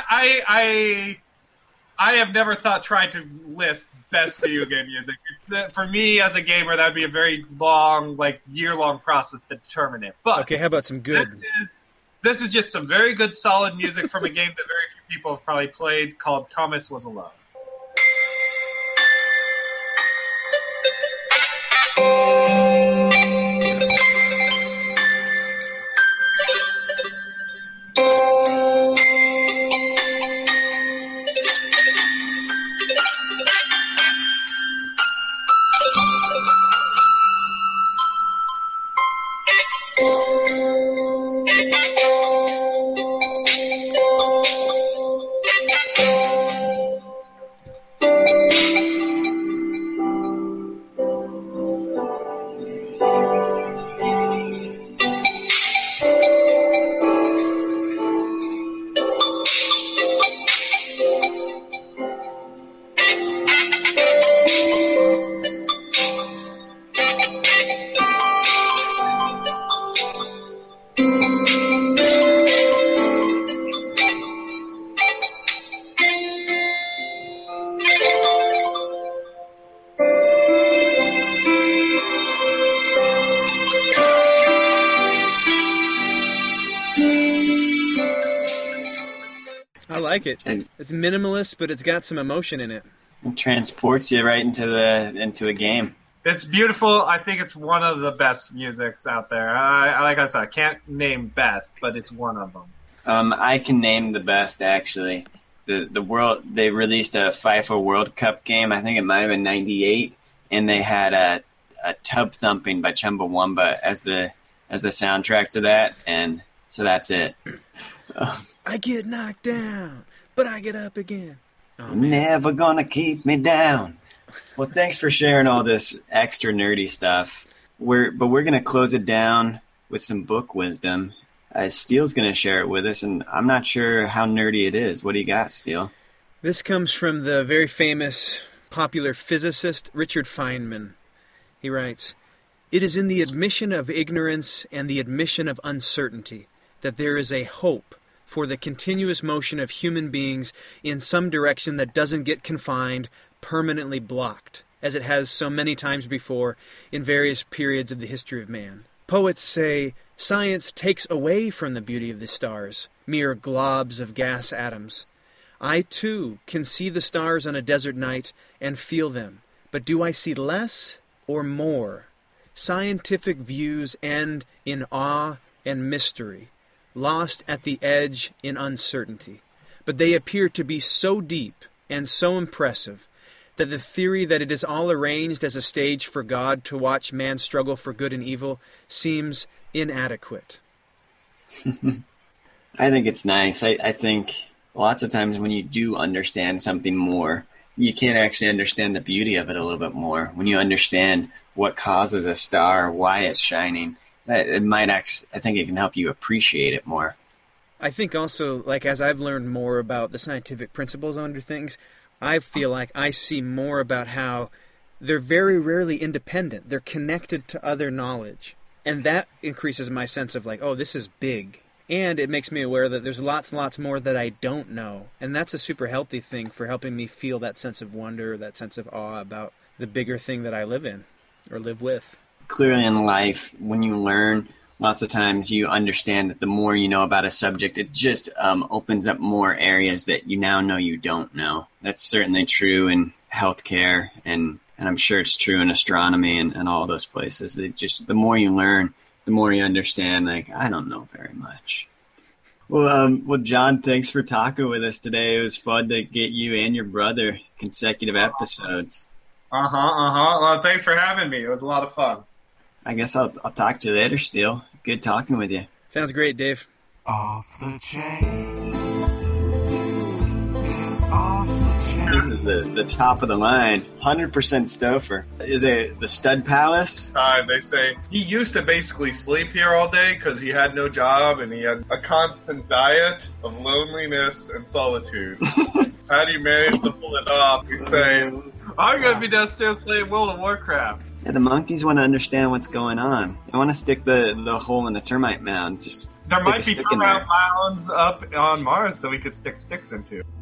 I have never tried to list best video game music. For me as a gamer, that would be a very long, year-long process to determine it. But okay, how about some good? This is just some very good, solid music from a game that very few people have probably played called Thomas Was Alone. I like it. It's minimalist, but it's got some emotion in it. It transports you right into a game. It's beautiful. I think it's one of the best musics out there. Like I said, I can't name best, but it's one of them. I can name the best, actually. They released a FIFA World Cup game. I think it might have been '98, and they had a Tub Thumping by Chumbawamba as the soundtrack to that, and so that's it. I get knocked down, but I get up again. Oh, never gonna keep me down. Well, thanks for sharing all this extra nerdy stuff. We're gonna close it down with some book wisdom. Steele's gonna share it with us, and I'm not sure how nerdy it is. What do you got, Steele? This comes from the very famous popular physicist Richard Feynman. He writes, "It is in the admission of ignorance and the admission of uncertainty that there is a hope for the continuous motion of human beings in some direction that doesn't get confined, permanently blocked, as it has so many times before in various periods of the history of man. Poets say, science takes away from the beauty of the stars, mere globs of gas atoms. I, too, can see the stars on a desert night and feel them, but do I see less or more? Scientific views end in awe and mystery, lost at the edge in uncertainty. But they appear to be so deep and so impressive that the theory that it is all arranged as a stage for God to watch man struggle for good and evil seems inadequate." I think it's nice. I think lots of times when you do understand something more, you can actually understand the beauty of it a little bit more. When you understand what causes a star, why it's shining, it might actually, I think it can help you appreciate it more. I think also, as I've learned more about the scientific principles under things, I feel like I see more about how they're very rarely independent. They're connected to other knowledge. And that increases my sense of oh, this is big. And it makes me aware that there's lots and lots more that I don't know. And that's a super healthy thing for helping me feel that sense of wonder, that sense of awe about the bigger thing that I live in or live with. Clearly in life, when you learn, lots of times you understand that the more you know about a subject, it just opens up more areas that you now know you don't know. That's certainly true in healthcare, and I'm sure it's true in astronomy and all those places. The more you learn, the more you understand, I don't know very much. Well, John, thanks for talking with us today. It was fun to get you and your brother consecutive episodes. Well, thanks for having me. It was a lot of fun. I guess I'll talk to you later, Steele. Good talking with you. Sounds great, Dave. Off the chain. It's off the This is the top of the line. 100% Stouffer. Is it the Stud Palace? They say he used to basically sleep here all day because he had no job and he had a constant diet of loneliness and solitude. How do you manage to pull it off? We say, I'm going to be downstairs playing World of Warcraft. Yeah, the monkeys want to understand what's going on. They want to stick the hole in the termite mound. Just there might be stick in termite mounds up on Mars that we could stick sticks into.